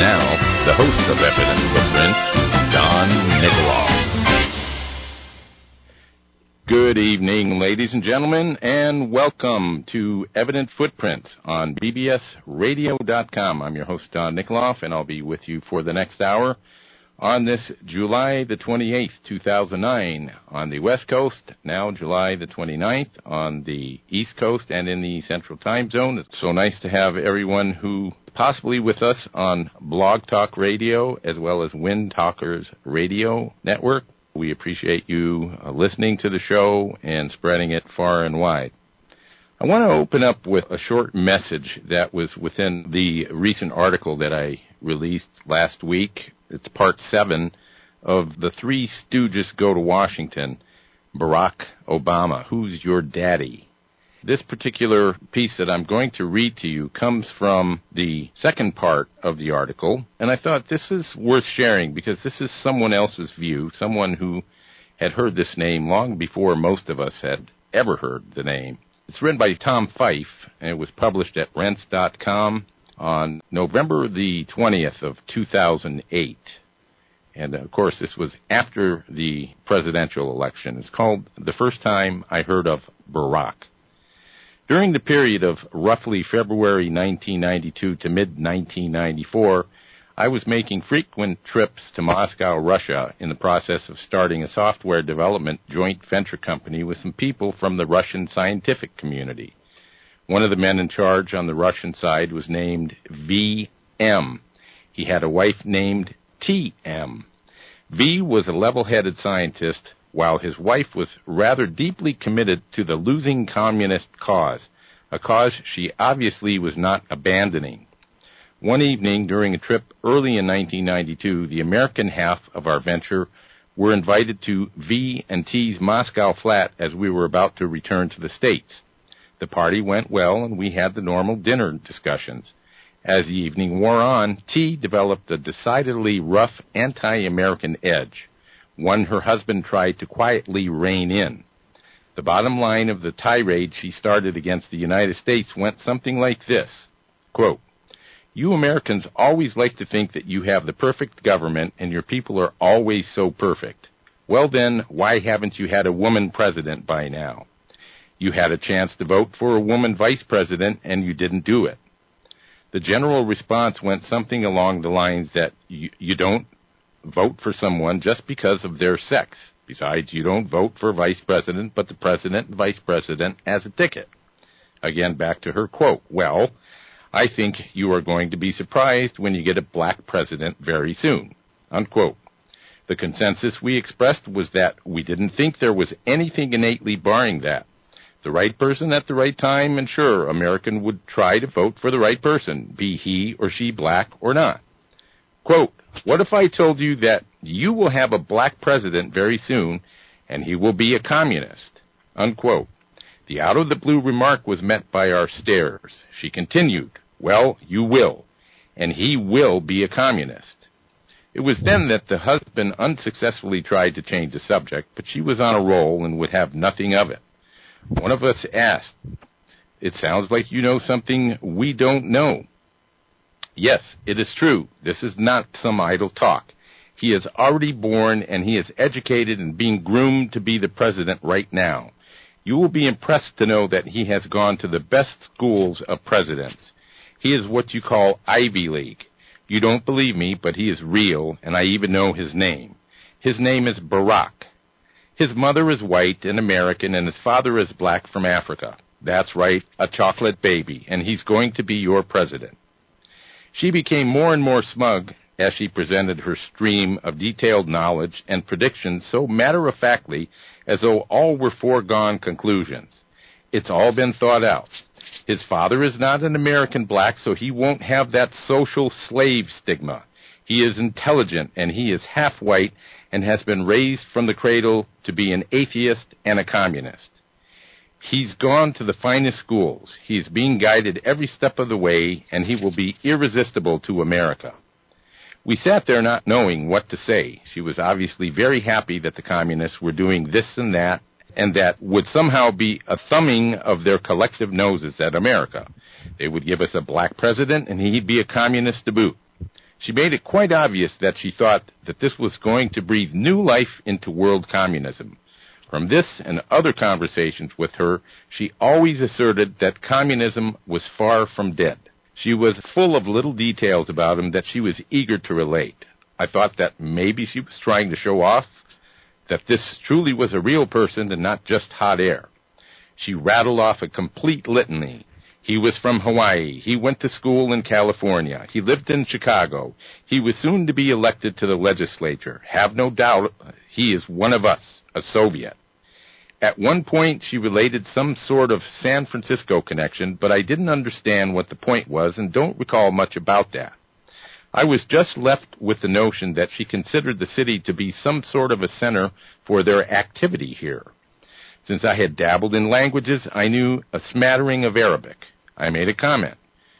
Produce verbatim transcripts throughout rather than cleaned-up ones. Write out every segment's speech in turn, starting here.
Now, the host of Evident Footprints, Don Nikoloff. Good evening, ladies and gentlemen, and welcome to Evident Footprints on B B S radio dot com. I'm your host, Don Nikoloff, and I'll be with you for the next hour on this July the twenty-eighth, two thousand nine, on the West Coast, now July the twenty-ninth on the East Coast and in the Central Time Zone. It's so nice to have everyone who possibly with us on Blog Talk Radio as well as Wind Talkers Radio Network. We appreciate you uh, listening to the show and spreading it far and wide. I want to open up with a short message that was within the recent article that I released last week. It's part seven of The Three Stooges Go to Washington, Barack Obama, Who's Your Daddy? This particular piece that I'm going to read to you comes from the second part of the article, and I thought this is worth sharing because this is someone else's view, someone who had heard this name long before most of us had ever heard the name. It's written by Tom Fife, and it was published at Rense dot com on November the twentieth of two thousand eight. And, of course, this was after the presidential election. It's called The First Time I Heard of Barack. During the period of roughly February nineteen ninety-two to mid nineteen ninety-four, I was making frequent trips to Moscow, Russia, in the process of starting a software development joint venture company with some people from the Russian scientific community. One of the men in charge on the Russian side was named V M. He had a wife named T M. V was a level-headed scientist, while his wife was rather deeply committed to the losing communist cause, a cause she obviously was not abandoning. One evening during a trip early in nineteen ninety-two, the American half of our venture were invited to V and T's Moscow flat as we were about to return to the States. The party went well, and we had the normal dinner discussions. As the evening wore on, T developed a decidedly rough anti-American edge, one her husband tried to quietly rein in. The bottom line of the tirade she started against the United States went something like this, quote, "You Americans always like to think that you have the perfect government and your people are always so perfect. Well then, why haven't you had a woman president by now? You had a chance to vote for a woman vice president and you didn't do it." The general response went something along the lines that you, you don't vote for someone just because of their sex. Besides, you don't vote for vice president, but the president and vice president as a ticket. Again, back to her quote, "Well, I think you are going to be surprised when you get a black president very soon," unquote. The consensus we expressed was that we didn't think there was anything innately barring that. The right person at the right time, and sure, American would try to vote for the right person, be he or she black or not. Quote, "What if I told you that you will have a black president very soon, and he will be a communist?" Unquote. The out-of-the-blue remark was met by our stares. She continued, "Well, you will, and he will be a communist." It was then that the husband unsuccessfully tried to change the subject, but she was on a roll and would have nothing of it. One of us asked, "It sounds like you know something we don't know." "Yes, it is true. This is not some idle talk. He is already born, and he is educated and being groomed to be the president right now. You will be impressed to know that he has gone to the best schools of presidents. He is what you call Ivy League. You don't believe me, but he is real, and I even know his name. His name is Barack. His mother is white and American, and his father is black from Africa. That's right, a chocolate baby, and he's going to be your president." She became more and more smug as she presented her stream of detailed knowledge and predictions so matter-of-factly as though all were foregone conclusions. "It's all been thought out. His father is not an American black, so he won't have that social slave stigma. He is intelligent, and he is half white and has been raised from the cradle to be an atheist and a communist. He's gone to the finest schools. He's being guided every step of the way, and he will be irresistible to America." We sat there not knowing what to say. She was obviously very happy that the communists were doing this and that, and that would somehow be a thumbing of their collective noses at America. They would give us a black president, and he'd be a communist to boot. She made it quite obvious that she thought that this was going to breathe new life into world communism. From this and other conversations with her, she always asserted that communism was far from dead. She was full of little details about him that she was eager to relate. I thought that maybe she was trying to show off that this truly was a real person and not just hot air. She rattled off a complete litany. He was from Hawaii. He went to school in California. He lived in Chicago. He was soon to be elected to the legislature. Have no doubt he is one of us, a Soviet. At one point, she related some sort of San Francisco connection, but I didn't understand what the point was and don't recall much about that. I was just left with the notion that she considered the city to be some sort of a center for their activity here. Since I had dabbled in languages, I knew a smattering of Arabic. I made a comment.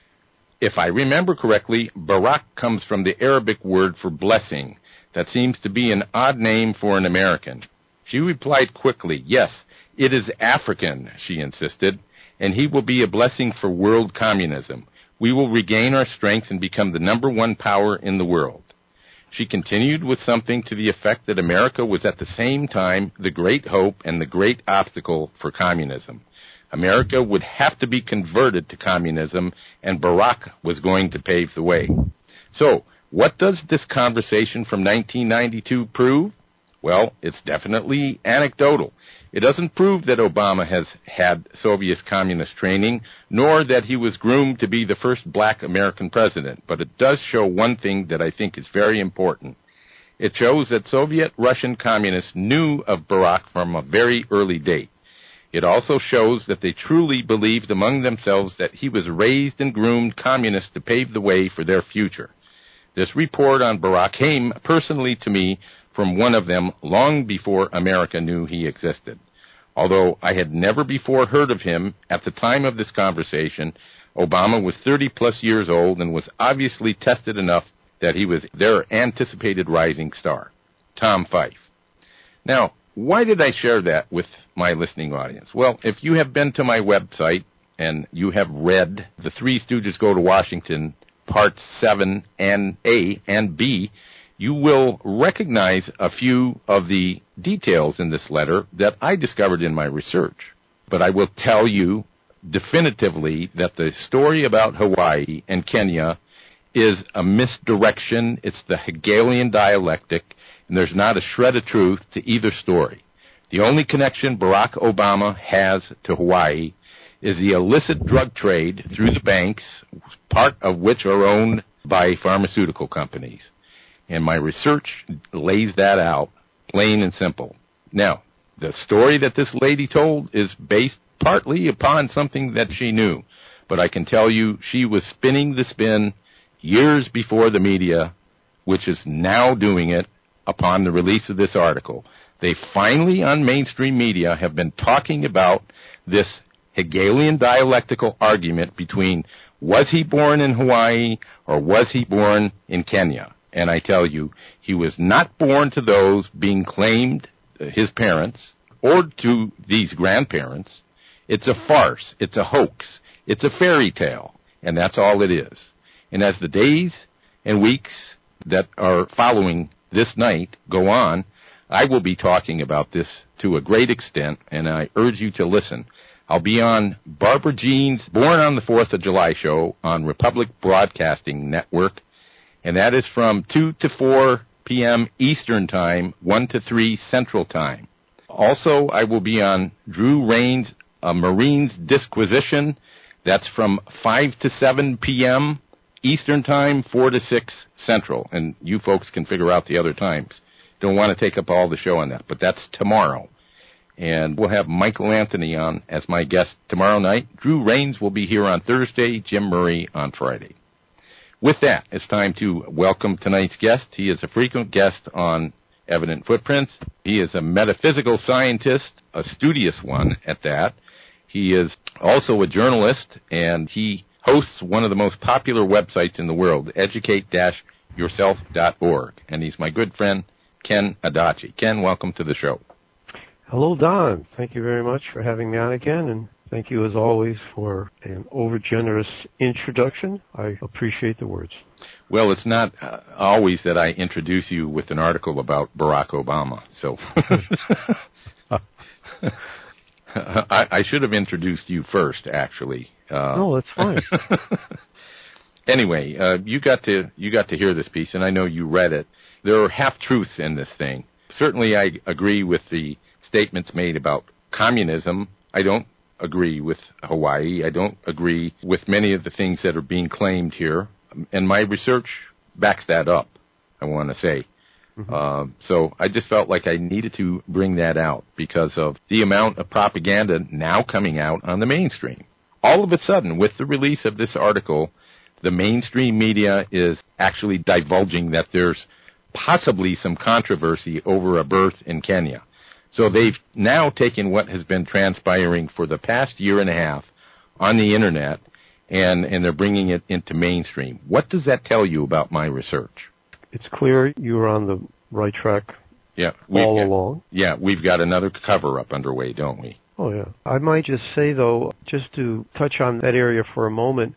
If I remember correctly, Barak comes from the Arabic word for blessing. That seems to be an odd name for an American. She replied quickly, yes, it is African, she insisted, and he will be a blessing for world communism. We will regain our strength and become the number one power in the world. She continued with something to the effect that America was at the same time the great hope and the great obstacle for communism. America would have to be converted to communism, and Barak was going to pave the way. So, what does this conversation from nineteen ninety-two prove? Well, it's definitely anecdotal. It doesn't prove that Obama has had Soviet communist training, nor that he was groomed to be the first black American president, but it does show one thing that I think is very important. It shows that Soviet Russian communists knew of Barak from a very early date. It also shows that they truly believed among themselves that he was raised and groomed communist to pave the way for their future. This report on Barak came personally to me from one of them long before America knew he existed. Although I had never before heard of him, at the time of this conversation, Obama was thirty-plus years old and was obviously tested enough that he was their anticipated rising star, Tom Fife. Now, why did I share that with my listening audience? Well, if you have been to my website and you have read The Three Stooges Go to Washington, Parts seven and A and B, you will recognize a few of the details in this letter that I discovered in my research. But I will tell you definitively that the story about Hawaii and Kenya is a misdirection. It's the Hegelian dialectic, and there's not a shred of truth to either story. The only connection Barack Obama has to Hawaii is the illicit drug trade through the banks, part of which are owned by pharmaceutical companies. And my research lays that out, plain and simple. Now, the story that this lady told is based partly upon something that she knew. But I can tell you she was spinning the spin years before the media, which is now doing it upon the release of this article. They finally, on mainstream media, have been talking about this Hegelian dialectical argument between was he born in Hawaii or was he born in Kenya? And I tell you, he was not born to those being claimed, uh, his parents, or to these grandparents. It's a farce. It's a hoax. It's a fairy tale. And that's all it is. And as the days and weeks that are following this night go on, I will be talking about this to a great extent, and I urge you to listen. I'll be on Barbara Jean's Born on the Fourth of July show on Republic Broadcasting Network, and that is from two to four p.m. Eastern Time, one to three Central Time. Also, I will be on Drew Rain's A Marine's Disquisition. That's from five to seven p.m. Eastern Time, four to six Central. And you folks can figure out the other times. Don't want to take up all the show on that, but that's tomorrow. And we'll have Michael Anthony on as my guest tomorrow night. Drew Rains will be here on Thursday, Jim Murray on Friday. With that, it's time to welcome tonight's guest. He is a frequent guest on Evident Footprints. He is a metaphysical scientist, a studious one at that. He is also a journalist, and he hosts one of the most popular websites in the world, educate dash yourself dot org. And he's my good friend, Ken Adachi. Ken, welcome to the show. Hello, Don. Thank you very much for having me on again, and Thank you, as always, for an over-generous introduction. I appreciate the words. Well, it's not uh, always that I introduce you with an article about Barack Obama, so I, I should have introduced you first, actually. Uh, no, that's fine. Anyway, uh, you got to you got to hear this piece, and I know you read it. There are half-truths in this thing. Certainly, I agree with the statements made about communism. I don't agree with Hawaii. I don't agree with many of the things that are being claimed here. And my research backs that up, I want to say. Mm-hmm. Uh, so I just felt like I needed to bring that out because of the amount of propaganda now coming out on the mainstream. All of a sudden, with the release of this article, the mainstream media is actually divulging that there's possibly some controversy over a birth in Kenya. So they've now taken what has been transpiring for the past year and a half on the Internet, and, and they're bringing it into mainstream. What does that tell you about my research? It's clear you're on the right track yeah, all we, along. Yeah, we've got another cover-up underway, don't we? Oh, yeah. I might just say, though, just to touch on that area for a moment,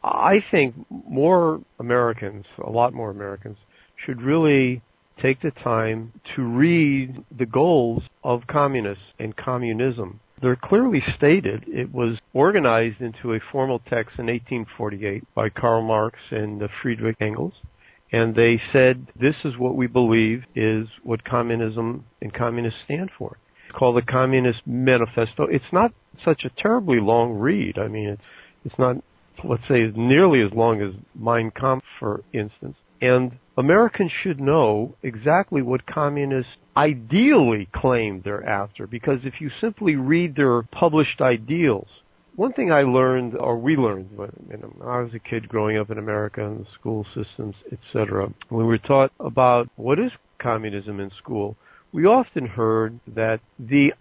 I think more Americans, a lot more Americans, should really take the time to read the goals of communists and communism. They're clearly stated. It was organized into a formal text in eighteen forty-eight by Karl Marx and Friedrich Engels. And they said, this is what we believe is what communism and communists stand for. It's called the Communist Manifesto. It's not such a terribly long read. I mean, it's it's not, let's say, nearly as long as Mein Kampf, for instance. And Americans should know exactly what communists ideally claim they're after, because if you simply read their published ideals, one thing I learned, or we learned, when I was a kid growing up in America and the school systems, et cetera, when we were taught about what is communism in school, we often heard that the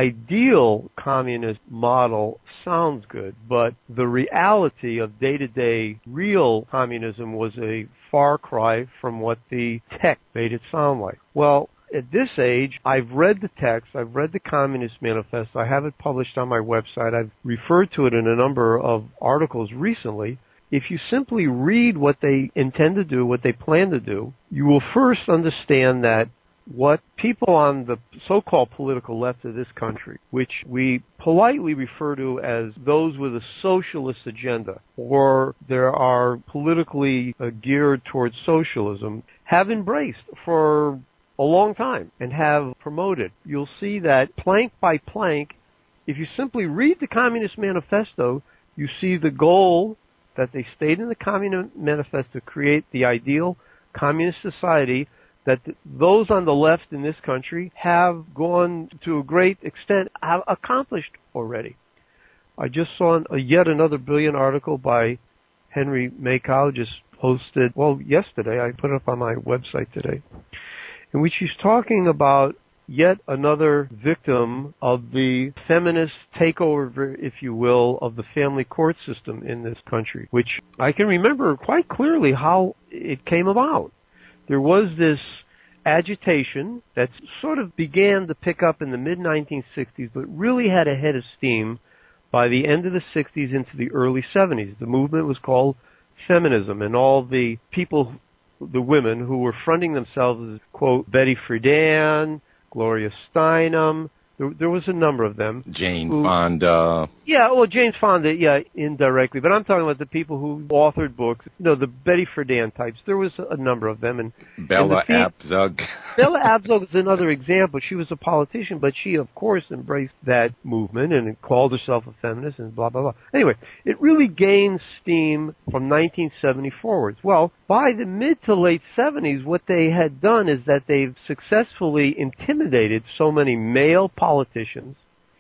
ideal communist model sounds good, but the reality of day-to-day real communism was a far cry from what the tech made it sound like. Well, at this age, I've read the text, I've read the Communist Manifesto, I have it published on my website, I've referred to it in a number of articles recently. If you simply read what they intend to do, what they plan to do, you will first understand that what people on the so-called political left of this country, which we politely refer to as those with a socialist agenda, or there are politically uh, geared towards socialism, have embraced for a long time and have promoted. You'll see that plank by plank, if you simply read the Communist Manifesto, you see the goal that they state in the Communist Manifesto, create the ideal communist society that those on the left in this country have gone to a great extent, have accomplished already. I just saw a, yet another brilliant article by Henry Makow, just posted, well, yesterday. I put it up on my website today, in which he's talking about yet another victim of the feminist takeover, if you will, of the family court system in this country, which I can remember quite clearly how it came about. There was this agitation that sort of began to pick up in the mid nineteen sixties, but really had a head of steam by the end of the sixties into the early seventies. The movement was called feminism, and all the people, the women who were fronting themselves as, quote, Betty Friedan, Gloria Steinem, there, there was a number of them. Jane who, Fonda. Yeah, well, Jane Fonda, yeah, indirectly. But I'm talking about the people who authored books. You know, the Betty Friedan types. There was a number of them. And Bella and the Abzug. Bella Abzug is another example. She was a politician, but she, of course, embraced that movement and called herself a feminist and blah, blah, blah. Anyway, it really gained steam from nineteen seventy forwards. Well, by the mid to late seventies, what they had done is that they've successfully intimidated so many male politicians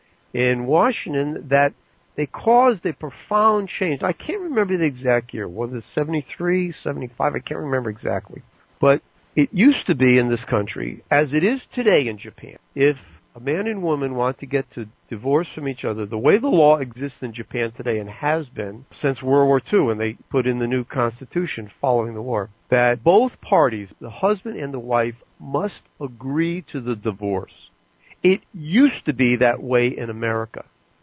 in Washington that they caused a profound change. I can't remember the exact year. Was it seventy-three, seventy-five? I can't remember exactly. But it used to be in this country, as it is today in Japan, if a man and woman want to get to divorce from each other, the way the law exists in Japan today and has been since World War Two, when they put in the new constitution following the war, that both parties, the husband and the wife, must agree to the divorce. It used to be that way in America.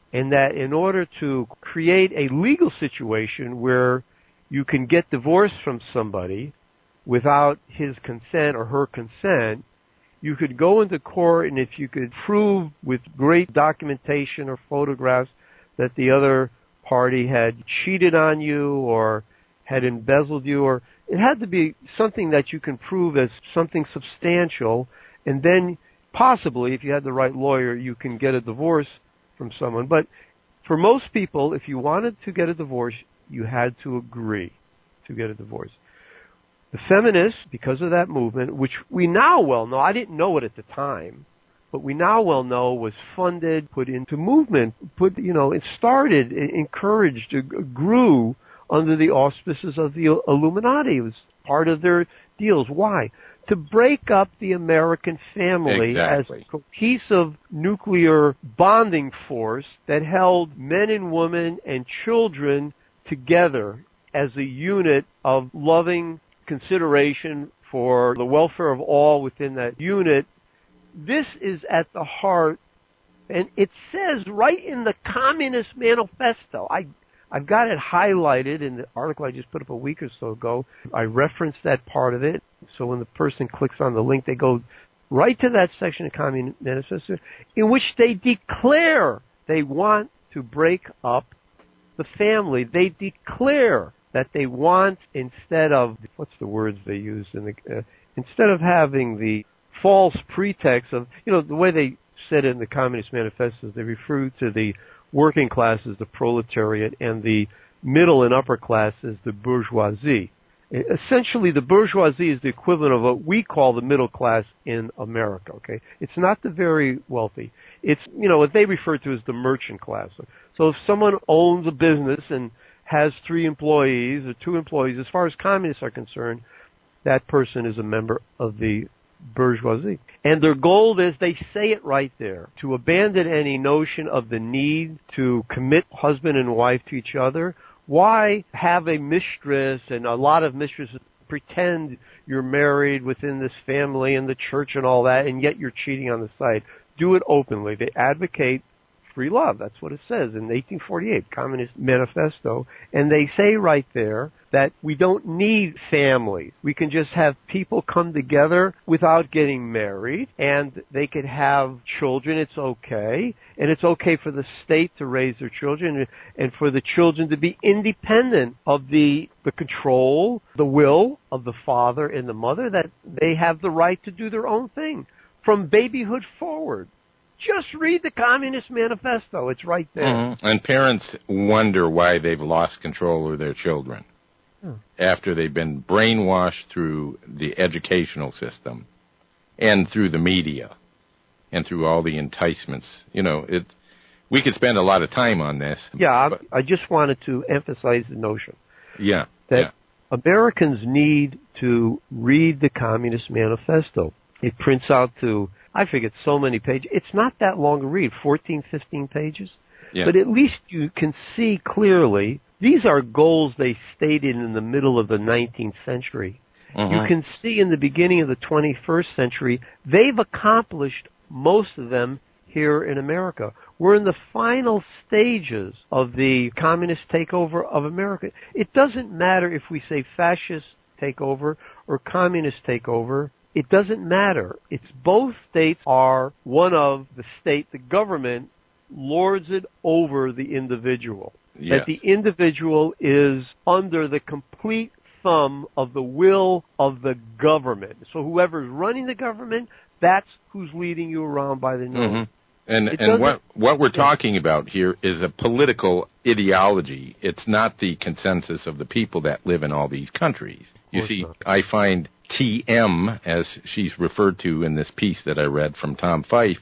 and that in order to create a legal situation where you can get divorced from somebody without his consent or her consent, you could go into court, and if you could prove with great documentation or photographs that the other party had cheated on you or had embezzled you, or it had to be something that you can prove as something substantial, and then possibly, if you had the right lawyer, you can get a divorce from someone. But for most people, if you wanted to get a divorce, you had to agree to get a divorce. The feminists, because of that movement, which we now well know, I didn't know it at the time, but we now well know was funded, put into movement, put, you know, it started, encouraged, grew under the auspices of the Illuminati. It was part of their deals. Why? To break up the American family exactly. as a cohesive nuclear bonding force that held men and women and children together as a unit of loving consideration for the welfare of all within that unit. This is at the heart, and it says right in the Communist Manifesto. I, I've got it highlighted in the article I just put up a week or so ago. I referenced that part of it, so when the person clicks on the link, they go right to that section of Communist Manifesto in which they declare they want to break up the family. They declare that they want, instead of, what's the words they use, in the, uh, instead of having the false pretext of, you know, the way they said it in the Communist Manifesto, they refer to the working class as the proletariat and the middle and upper class as the bourgeoisie. Essentially, the bourgeoisie is the equivalent of what we call the middle class in America, okay? It's not the very wealthy. It's, you know, what they refer to as the merchant class. So if someone owns a business and has three employees or two employees, as far as communists are concerned, that person is a member of the bourgeoisie. And their goal is, they say it right there, to abandon any notion of the need to commit husband and wife to each other. Why have a mistress, and a lot of mistresses pretend you're married within this family and the church and all that, and yet you're cheating on the side? Do it openly. They advocate free love. That's what it says in the eighteen forty-eight Communist Manifesto. And they say right there that we don't need families. We can just have people come together without getting married, and they could have children. It's okay. And it's okay for the state to raise their children, and for the children to be independent of the, the control, the will of the father and the mother, that they have the right to do their own thing from babyhood forward. Just read the Communist Manifesto. It's right there. Mm-hmm. And parents wonder why they've lost control of their children hmm. after they've been brainwashed through the educational system and through the media and through all the enticements. You know, it, we could spend a lot of time on this. Yeah, but I just wanted to emphasize the notion yeah, that yeah. Americans need to read the Communist Manifesto. It prints out to, I forget, so many pages. It's not that long to read, fourteen, fifteen pages. Yeah. But at least you can see clearly, these are goals they stated in the middle of the nineteenth century. Mm-hmm. You can see in the beginning of the twenty-first century, they've accomplished most of them here in America. We're in the final stages of the communist takeover of America. It doesn't matter if we say fascist takeover or communist takeover. It doesn't matter. It's both states are one of the state, the government lords it over the individual. Yes. That the individual is under the complete thumb of the will of the government. So whoever's running the government, that's who's leading you around by the nose. Mm-hmm. And, and what, what we're talking about here is a political ideology. It's not the consensus of the people that live in all these countries. You see, not. I find T M, as she's referred to in this piece that I read from Tom Fife,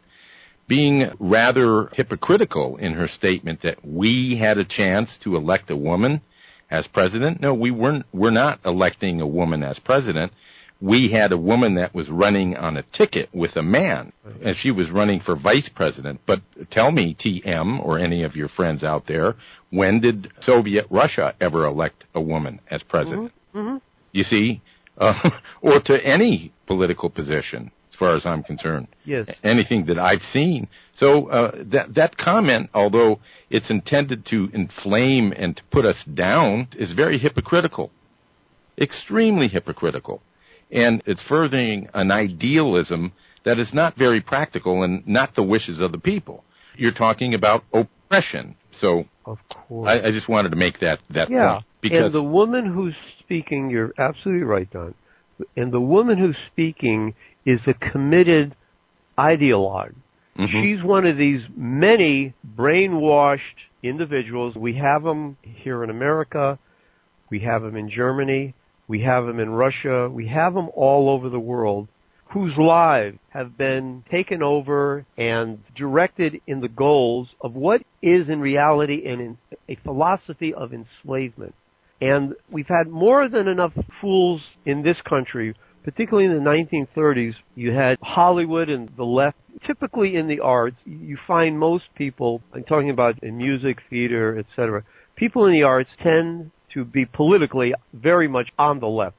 being rather hypocritical in her statement that we had a chance to elect a woman as president. No, we weren't. We're not electing a woman as president. We had a woman that was running on a ticket with a man, and she was running for vice president. But tell me, T M, or any of your friends out there, when did Soviet Russia ever elect a woman as president? Mm-hmm. Mm-hmm. You see, uh, or to any political position. far as I'm concerned. Yes. Anything that I've seen. So uh, that that comment, although it's intended to inflame and to put us down, is very hypocritical, extremely hypocritical. And it's furthering an idealism that is not very practical and not the wishes of the people. You're talking about oppression. So of course. I, I just wanted to make that, that yeah. point. Because and the woman who's speaking, you're absolutely right, Don. And the woman who's speaking is a committed ideologue. Mm-hmm. She's one of these many brainwashed individuals. We have them here in America. We have them in Germany. We have them in Russia. We have them all over the world whose lives have been taken over and directed in the goals of what is in reality an, a philosophy of enslavement. And we've had more than enough fools in this country, particularly in the nineteen thirties. You had Hollywood and the left. Typically in the arts, you find most people, I'm talking about in music, theater, et cetera, people in the arts tend to be politically very much on the left.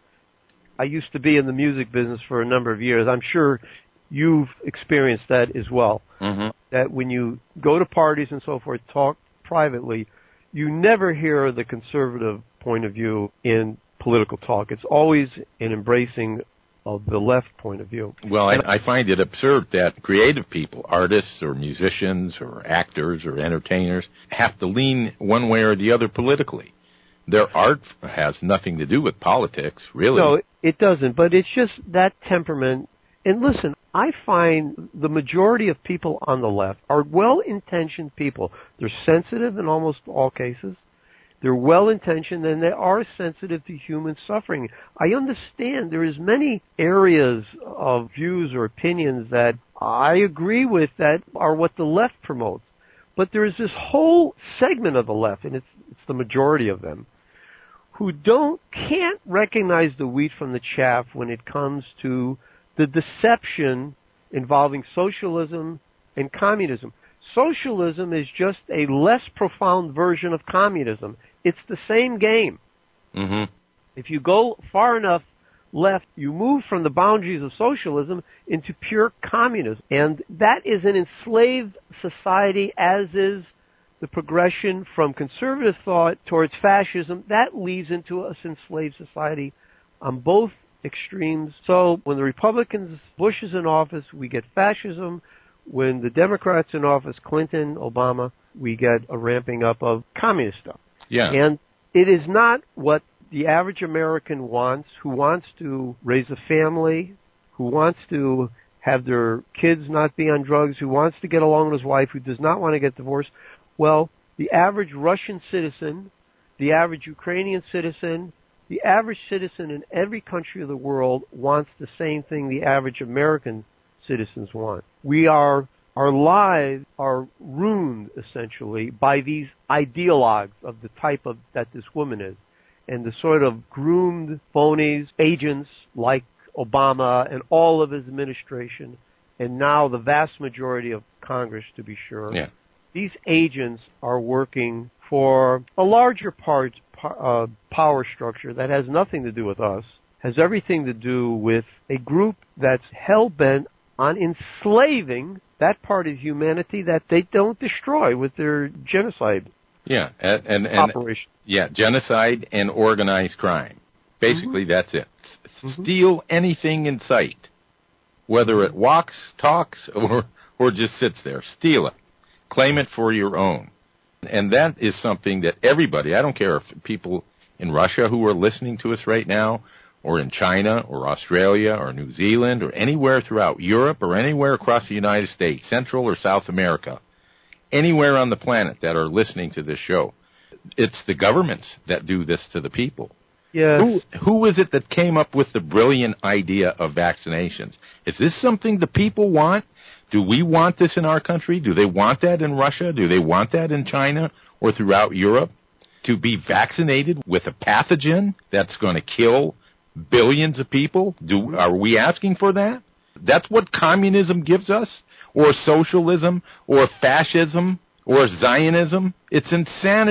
I used to be in the music business for a number of years. I'm sure you've experienced that as well. Mm-hmm. That when you go to parties and so forth, talk privately, you never hear the conservative point of view in political talk. It's always an embracing of the left point of view. Well, I, I find it absurd that creative people, artists or musicians or actors or entertainers, have to lean one way or the other politically. Their art has nothing to do with politics, really. No, it doesn't, but it's just that temperament. And listen, I find the majority of people on the left are well-intentioned people. They're sensitive in almost all cases. They're well-intentioned, and they are sensitive to human suffering. I understand there is many areas of views or opinions that I agree with that are what the left promotes. But there is this whole segment of the left, and it's it's the majority of them, who don't can't recognize the wheat from the chaff when it comes to the deception involving socialism and communism. Socialism is just a less profound version of communism. It's the same game. Mm-hmm. If you go far enough left, you move from the boundaries of socialism into pure communism. And that is an enslaved society, as is the progression from conservative thought towards fascism. That leads into an enslaved society on both extremes. So when the Republicans, Bush is in office, we get fascism. When the Democrats in office, Clinton, Obama, we get a ramping up of communist stuff. Yeah. And it is not what the average American wants, who wants to raise a family, who wants to have their kids not be on drugs, who wants to get along with his wife, who does not want to get divorced. Well, the average Russian citizen, the average Ukrainian citizen, the average citizen in every country of the world wants the same thing the average American citizens want. We are, our lives are ruined, essentially, by these ideologues of the type of that this woman is, and the sort of groomed phonies, agents like Obama and all of his administration, and now the vast majority of Congress, to be sure. Yeah. These agents are working for a larger part, uh, power structure that has nothing to do with us, has everything to do with a group that's hell-bent on enslaving that part of humanity that they don't destroy with their genocide. Yeah, and, and, and operation. Yeah, genocide and organized crime. Basically, mm-hmm. that's it. Mm-hmm. Steal anything in sight, whether it walks, talks, or or just sits there. Steal it. Claim it for your own. And that is something that everybody, I don't care if people in Russia who are listening to us right now, or in China, or Australia, or New Zealand, or anywhere throughout Europe, or anywhere across the United States, Central or South America, anywhere on the planet that are listening to this show, it's the governments that do this to the people. Yes. Who, who is it that came up with the brilliant idea of vaccinations? Is this something the people want? Do we want this in our country? Do they want that in Russia? Do they want that in China or throughout Europe? To be vaccinated with a pathogen that's going to kill billions of people? Do are we asking for that? That's what communism gives us? Or socialism? Or fascism? Or Zionism? It's insanity.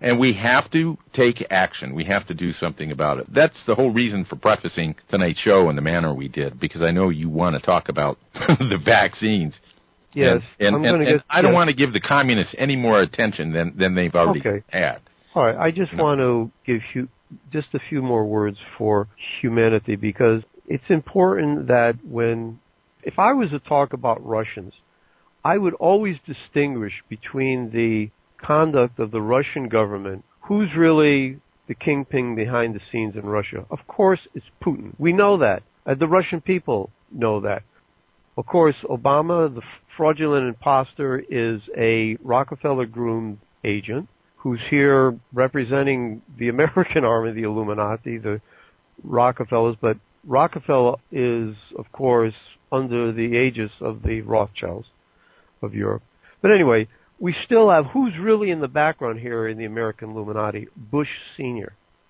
And we have to take action. We have to do something about it. That's the whole reason for prefacing tonight's show in the manner we did, because I know you want to talk about the vaccines. Yes. And, and, and, get, and I don't yes. want to give the communists any more attention than, than they've already okay. had. All right. I just you want know. to give you just a few more words for humanity, because it's important that when, if I was to talk about Russians, I would always distinguish between the conduct of the Russian government. Who's really the kingpin behind the scenes in Russia? Of course, it's Putin. We know that. Uh, the Russian people know that. Of course, Obama, the fraudulent imposter, is a Rockefeller-groomed agent who's here representing the American arm of the Illuminati, the Rockefellers. But Rockefeller is, of course, under the aegis of the Rothschilds of Europe. But anyway, we still have, who's really in the background here in the American Illuminati? Bush Senior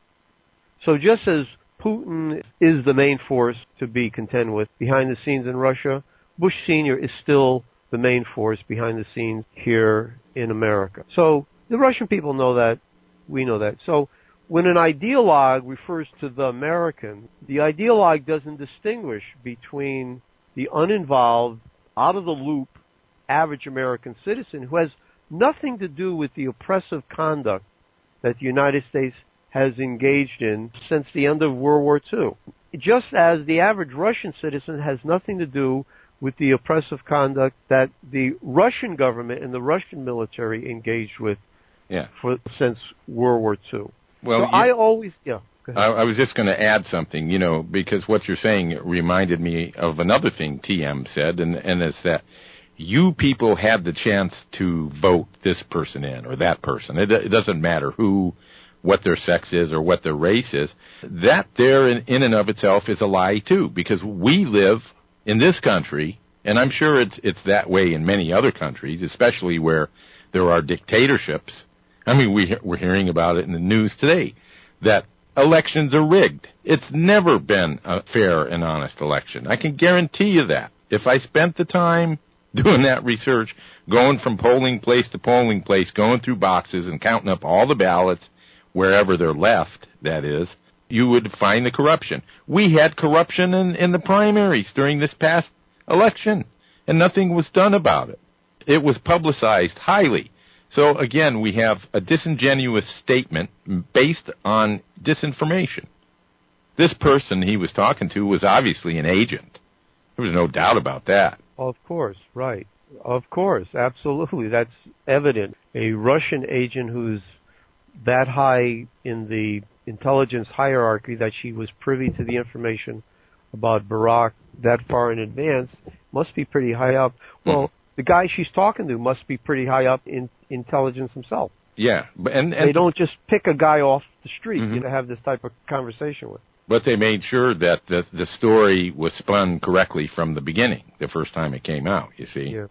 So just as Putin is the main force to be contended with behind the scenes in Russia, Bush Senior is still the main force behind the scenes here in America. So the Russian people know that. We know that. So when an ideologue refers to the American, the ideologue doesn't distinguish between the uninvolved, out-of-the-loop, average American citizen who has nothing to do with the oppressive conduct that the United States has engaged in since the end of World War Two. Just as the average Russian citizen has nothing to do with the oppressive conduct that the Russian government and the Russian military engaged with yeah. for since World War Two. Well, so you, I always, yeah. I, I was just going to add something, you know, because what you're saying reminded me of another thing T M said, and, and it's that you people had the chance to vote this person in or that person. It, it doesn't matter who, what their sex is or what their race is. That there in, in and of itself is a lie, too, because we live in this country, and I'm sure it's it's that way in many other countries, especially where there are dictatorships. I mean, we, we're hearing about it in the news today, that elections are rigged. It's never been a fair and honest election. I can guarantee you that. If I spent the time doing that research, going from polling place to polling place, going through boxes and counting up all the ballots, wherever they're left, that is, you would find the corruption. We had corruption in, in the primaries during this past election, and nothing was done about it. It was publicized highly. So, again, we have a disingenuous statement based on disinformation. This person he was talking to was obviously an agent. There was no doubt about that. Of course, right. Of course, absolutely. That's evident. A Russian agent who's that high in the intelligence hierarchy that she was privy to the information about Barack that far in advance must be pretty high up. Well, mm-hmm. the guy she's talking to must be pretty high up in intelligence himself. Yeah. and, and They don't just pick a guy off the street mm-hmm. to have this type of conversation with. But they made sure that the the story was spun correctly from the beginning, the first time it came out, you see. Yeah.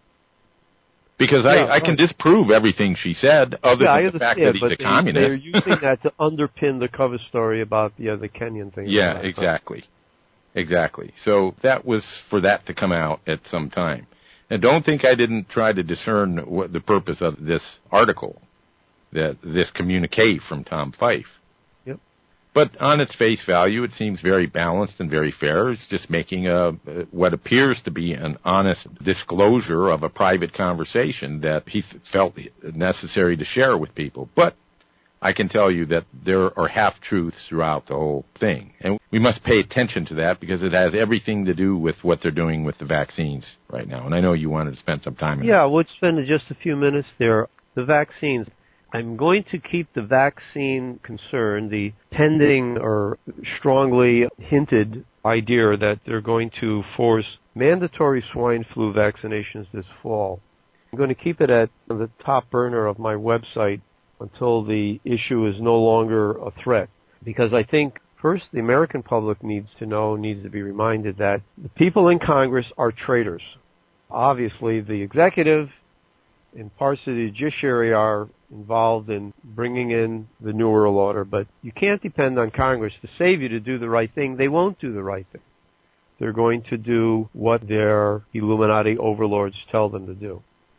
Because yeah, I, I right. can disprove everything she said, other yeah, than the fact that he's but a they, communist. They're using that to underpin the cover story about the, uh, the Kenyan thing. Yeah, exactly. Exactly. So that was for that to come out at some time. And don't think I didn't try to discern what the purpose of this article, that this communique from Tom Fife. Yep. But on its face value, it seems very balanced and very fair. It's just making a what appears to be an honest disclosure of a private conversation that he felt necessary to share with people. But I can tell you that there are half-truths throughout the whole thing. And we must pay attention to that because it has everything to do with what they're doing with the vaccines right now. And I know you wanted to spend some time on Yeah, that. we'll spend just a few minutes there. The vaccines. I'm going to keep the vaccine concern, the pending or strongly hinted idea that they're going to force mandatory swine flu vaccinations this fall. I'm going to keep it at the top burner of my website until the issue is no longer a threat. Because I think, first, the American public needs to know, needs to be reminded that the people in Congress are traitors. Obviously, the executive and parts of the judiciary are involved in bringing in the New World Order, but you can't depend on Congress to save you to do the right thing. They won't do the right thing. They're going to do what their Illuminati overlords tell them to do.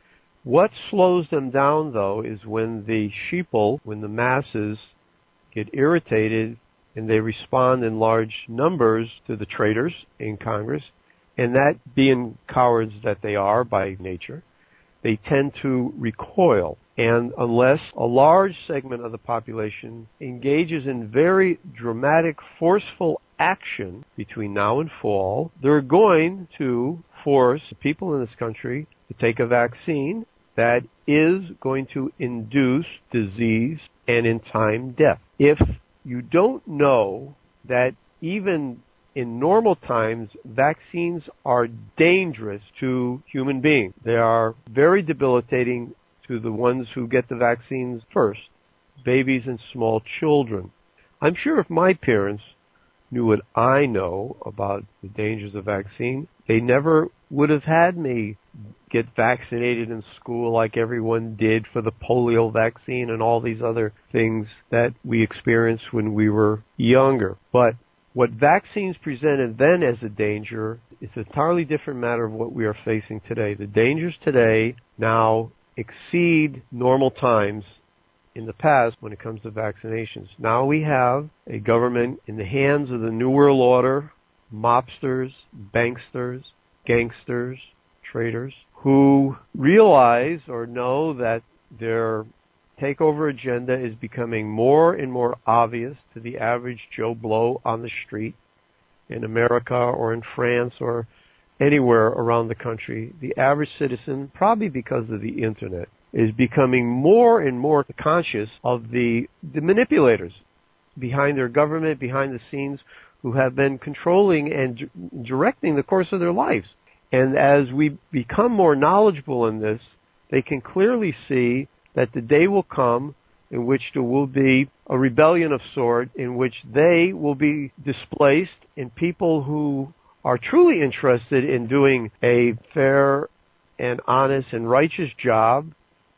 What slows them down, though, is when the sheeple, when the masses get irritated and they respond in large numbers to the traitors in Congress, and that, being cowards that they are by nature, they tend to recoil. And unless a large segment of the population engages in very dramatic, forceful action between now and fall, they're going to force the people in this country to take a vaccine that is going to induce disease and, in time, death. If you don't know that even in normal times, vaccines are dangerous to human beings. They are very debilitating to the ones who get the vaccines first, babies and small children. I'm sure if my parents knew what I know about the dangers of vaccine, they never would have had me get vaccinated in school like everyone did for the polio vaccine and all these other things that we experienced when we were younger. But what vaccines presented then as a danger is an entirely different matter of what we are facing today. The dangers today now exceed normal times in the past when it comes to vaccinations. Now we have a government in the hands of the New World Order, mobsters, banksters, gangsters, traitors, who realize or know that their takeover agenda is becoming more and more obvious to the average Joe Blow on the street in America or in France or anywhere around the country. The average citizen, probably because of the internet, is becoming more and more conscious of the, the manipulators behind their government, behind the scenes, who have been controlling and d- directing the course of their lives. And as we become more knowledgeable in this, they can clearly see that the day will come in which there will be a rebellion of sort, in which they will be displaced, and people who are truly interested in doing a fair and honest and righteous job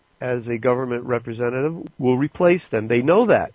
as a government representative will replace them. They know that.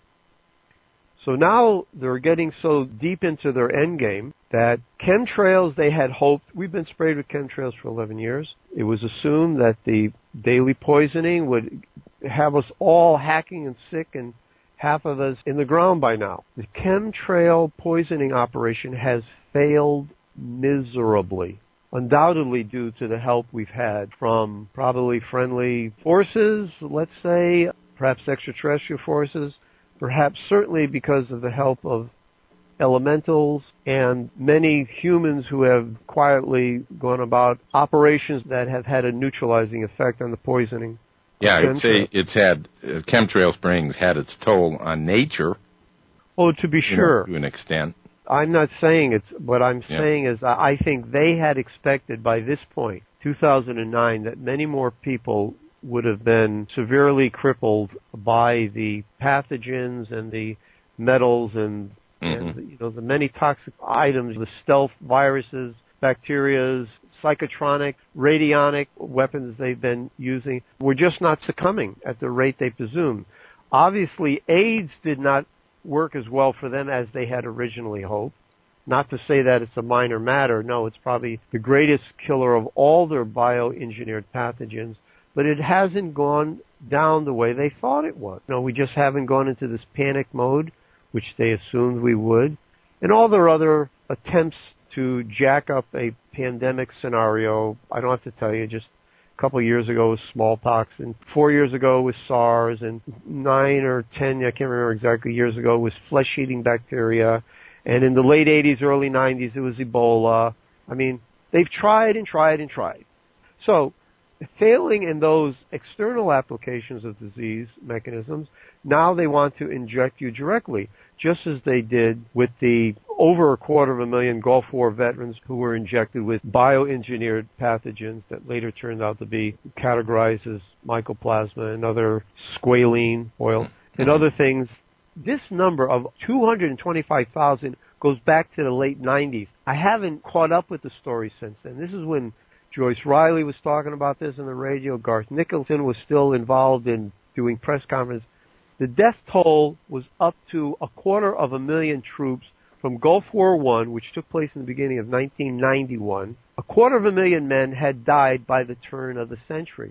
So now they're getting so deep into their endgame that chemtrails they had hoped, we've been sprayed with chemtrails for eleven years. It was assumed that the daily poisoning would have us all hacking and sick and half of us in the ground by now. The chemtrail poisoning operation has failed miserably, undoubtedly due to the help we've had from probably friendly forces, let's say, perhaps extraterrestrial forces, perhaps certainly because of the help of elementals and many humans who have quietly gone about operations that have had a neutralizing effect on the poisoning. Yeah, I'd say it's had, uh, chemtrail spraying's had its toll on nature. Oh, to be sure. Know, to an extent. I'm not saying it's, what I'm yeah. saying is I think they had expected by this point, two thousand nine, that many more people would have been severely crippled by the pathogens and the metals and, mm-hmm. and you know, the many toxic items, the stealth viruses, bacterias, psychotronic, radionic weapons they've been using, were just not succumbing at the rate they presumed. Obviously, AIDS did not work as well for them as they had originally hoped. Not to say that it's a minor matter. No, it's probably the greatest killer of all their bioengineered pathogens, but it hasn't gone down the way they thought it was. No, we just haven't gone into this panic mode, which they assumed we would. And all their other attempts to jack up a pandemic scenario, I don't have to tell you, just a couple of years ago was smallpox, and four years ago was SARS, and nine or ten, I can't remember exactly, years ago was flesh-eating bacteria, and in the late eighties, early nineties, it was Ebola. I mean, they've tried and tried and tried. So, failing in those external applications of disease mechanisms, now they want to inject you directly, just as they did with the over a quarter of a million Gulf War veterans who were injected with bioengineered pathogens that later turned out to be categorized as mycoplasma and other squalene oil and other things. This number of two hundred twenty-five thousand goes back to the late nineties. I haven't caught up with the story since then. This is when Joyce Riley was talking about this on the radio. Garth Nicholson was still involved in doing press conferences. The death toll was up to a quarter of a million troops from Gulf War One, which took place in the beginning of nineteen ninety-one. A quarter of a million men had died by the turn of the century.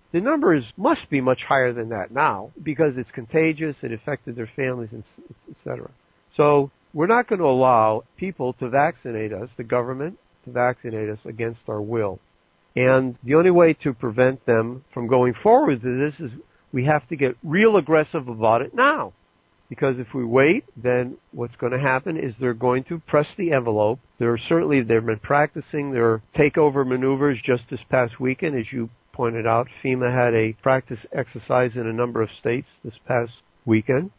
The numbers must be much higher than that now because it's contagious, it affected their families, et cetera. So we're not going to allow people to vaccinate us, the government, to vaccinate us against our will. And the only way to prevent them from going forward to this is we have to get real aggressive about it now. Because if we wait, then what's going to happen is they're going to press the envelope. They're certainly, they've been practicing their takeover maneuvers just this past weekend. As you pointed out, FEMA had a practice exercise in a number of states this past weekend.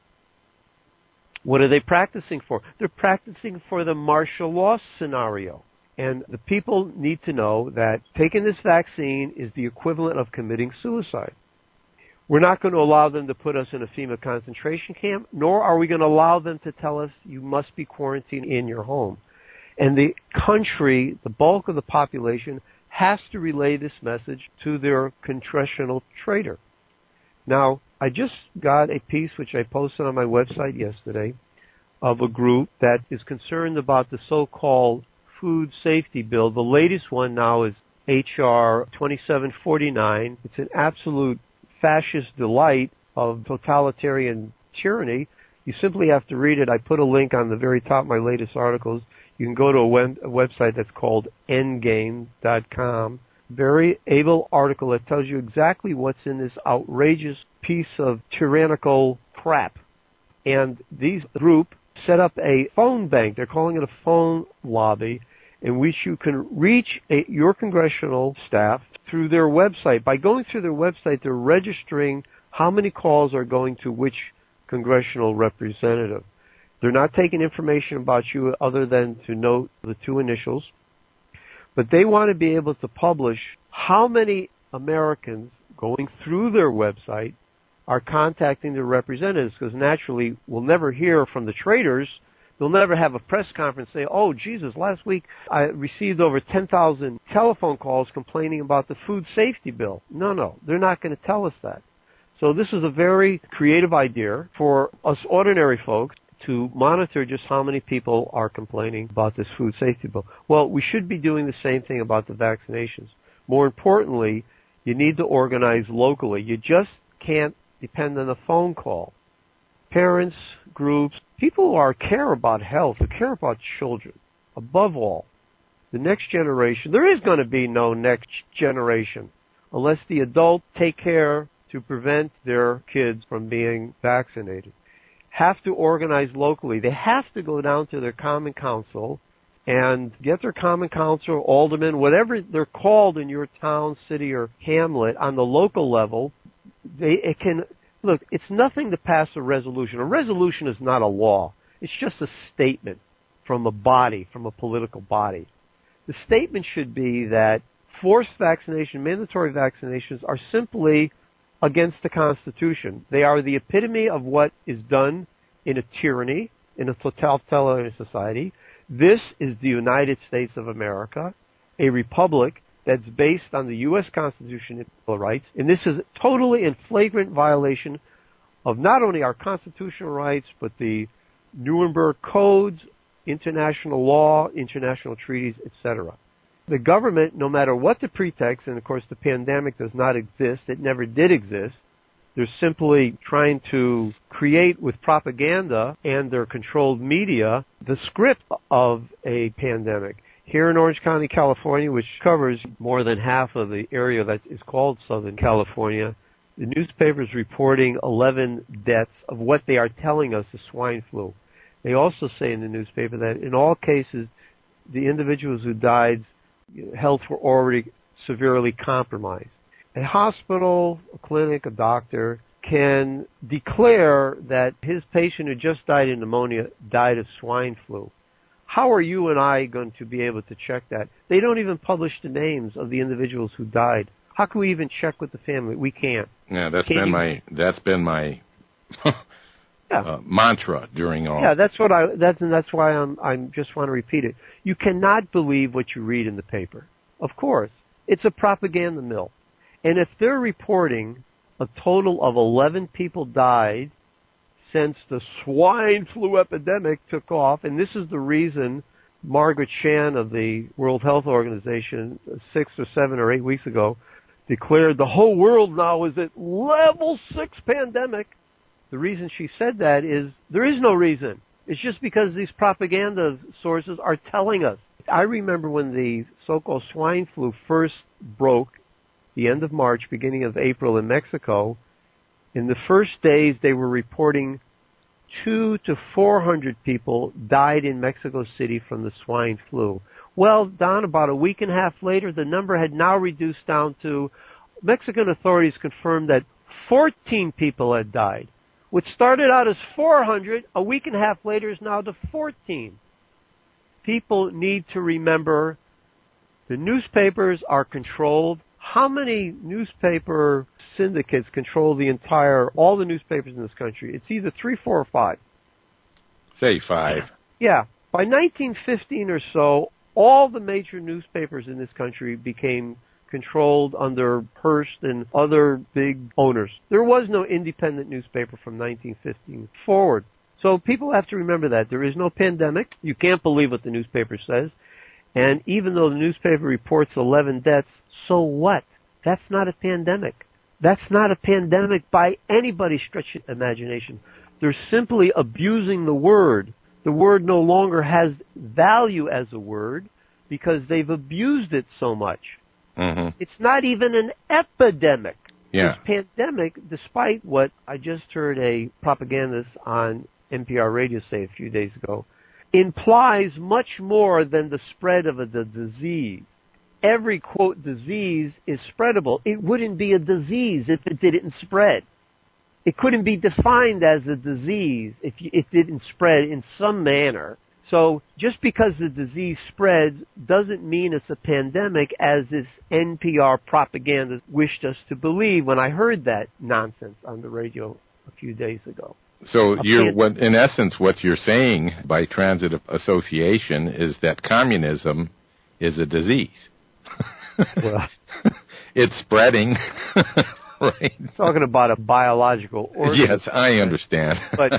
What are they practicing for? They're practicing for the martial law scenario. And the people need to know that taking this vaccine is the equivalent of committing suicide. We're not going to allow them to put us in a FEMA concentration camp, nor are we going to allow them to tell us you must be quarantined in your home. And the country, the bulk of the population, has to relay this message to their congressional traitor. Now, I just got a piece which I posted on my website yesterday of a group that is concerned about the so-called food safety bill. The latest one now is H R twenty-seven forty-nine. It's an absolute fascist delight of totalitarian tyranny. You simply have to read it. I put a link on the very top of my latest articles. You can go to a, web, a website that's called endgame dot com. Very able article that tells you exactly what's in this outrageous piece of tyrannical crap. And these group set up a phone bank. They're calling it a phone lobby, in which you can reach a, your congressional staff through their website. By going through their website, they're registering how many calls are going to which congressional representative. They're not taking information about you other than to note the two initials. But they want to be able to publish how many Americans going through their website are contacting their representatives, because naturally we'll never hear from the traitors. They'll never have a press conference say, oh, Jesus, last week I received over ten thousand telephone calls complaining about the food safety bill. No, no, they're not going to tell us that. So this is a very creative idea for us ordinary folks to monitor just how many people are complaining about this food safety bill. Well, we should be doing the same thing about the vaccinations. More importantly, you need to organize locally. You just can't depend on a phone call. Parents, groups, people who are care about health, who care about children, above all, the next generation. There is going to be no next generation unless the adults take care to prevent their kids from being vaccinated. Have to organize locally. They have to go down to their common council and get their common council, alderman, whatever they're called in your town, city, or hamlet on the local level. They it can look. It's nothing to pass a resolution. A resolution is not a law. It's just a statement from a body, from a political body. The statement should be that forced vaccination, mandatory vaccinations, are simply against the Constitution. They are the epitome of what is done in a tyranny, in a totalitarian society. This is the United States of America, a republic that's based on the U S Constitution and Bill of Rights, and this is totally in flagrant violation of not only our constitutional rights, but the Nuremberg codes, international law, international treaties, et cetera. The government, no matter what the pretext, and of course the pandemic does not exist, it never did exist, they're simply trying to create with propaganda and their controlled media the script of a pandemic. Here in Orange County, California, which covers more than half of the area that is called Southern California, the newspaper is reporting eleven deaths of what they are telling us is swine flu. They also say in the newspaper that in all cases, the individuals who died, health were already severely compromised. A hospital, a clinic, a doctor can declare that his patient who just died of pneumonia died of swine flu. How are you and I going to be able to check that? They don't even publish the names of the individuals who died. How can we even check with the family? We can't. Yeah, that's Can't been you? my that's been my Yeah. uh, mantra during all. Yeah, that's what I. That's and that's why I'm. I just want to repeat it. You cannot believe what you read in the paper. Of course, it's a propaganda mill, and if they're reporting a total of eleven people died since the swine flu epidemic took off, and this is the reason Margaret Chan of the World Health Organization six or seven or eight weeks ago declared the whole world now is at level six pandemic. The reason she said that is there is no reason. It's just because these propaganda sources are telling us. I remember when the so-called swine flu first broke, the end of March, beginning of April in Mexico. In the first days, they were reporting two to four hundred people died in Mexico City from the swine flu. Well, Don, about a week and a half later, the number had now reduced down to, Mexican authorities confirmed that fourteen people had died. What started out as four hundred, a week and a half later, is now to fourteen. People need to remember the newspapers are controlled. How many newspaper syndicates control the entire, all the newspapers in this country? It's either three, four, or five. Say five. Yeah. By nineteen fifteen or so, all the major newspapers in this country became controlled under Hearst and other big owners. There was no independent newspaper from nineteen fifteen forward. So people have to remember that. There is no pandemic. You can't believe what the newspaper says. And even though the newspaper reports eleven deaths, so what? That's not a pandemic. That's not a pandemic by anybody's stretch of imagination. They're simply abusing the word. The word no longer has value as a word because they've abused it so much. Mm-hmm. It's not even an epidemic. Yeah. This pandemic, despite what I just heard a propagandist on N P R radio say a few days ago, implies much more than the spread of a the disease. Every, quote, disease is spreadable. It wouldn't be a disease if it didn't spread. It couldn't be defined as a disease if it didn't spread in some manner. So just because the disease spreads doesn't mean it's a pandemic, as this N P R propaganda wished us to believe when I heard that nonsense on the radio a few days ago. So you're, what, in essence, what you're saying by transit association is that communism is a disease. Well, it's spreading, right? Talking about a biological organism. Yes, I understand. But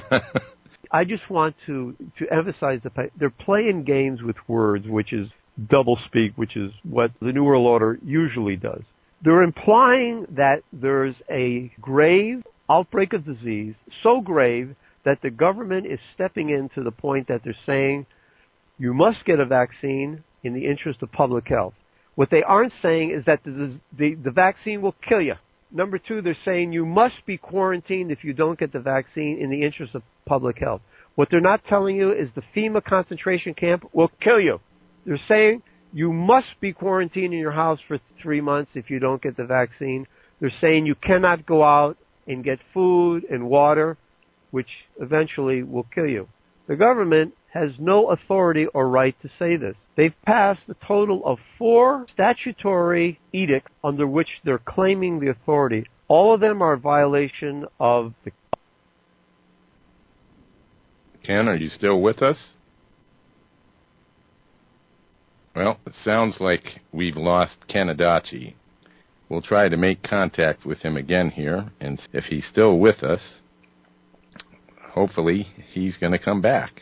I just want to, to emphasize the fact they're playing games with words, which is doublespeak, which is what the New World Order usually does. They're implying that there's a grave outbreak of disease, so grave that the government is stepping in to the point that they're saying you must get a vaccine in the interest of public health. What they aren't saying is that the, the, the vaccine will kill you. Number two, they're saying you must be quarantined if you don't get the vaccine in the interest of public health. What they're not telling you is the FEMA concentration camp will kill you. They're saying you must be quarantined in your house for three months if you don't get the vaccine. They're saying you cannot go out and get food and water, which eventually will kill you. The government has no authority or right to say this. They've passed a total of four statutory edicts under which they're claiming the authority. All of them are a violation of the... Ken, are you still with us? Well, it sounds like we've lost Ken Adachi. We'll try to make contact with him again here, and if he's still with us, hopefully he's going to come back.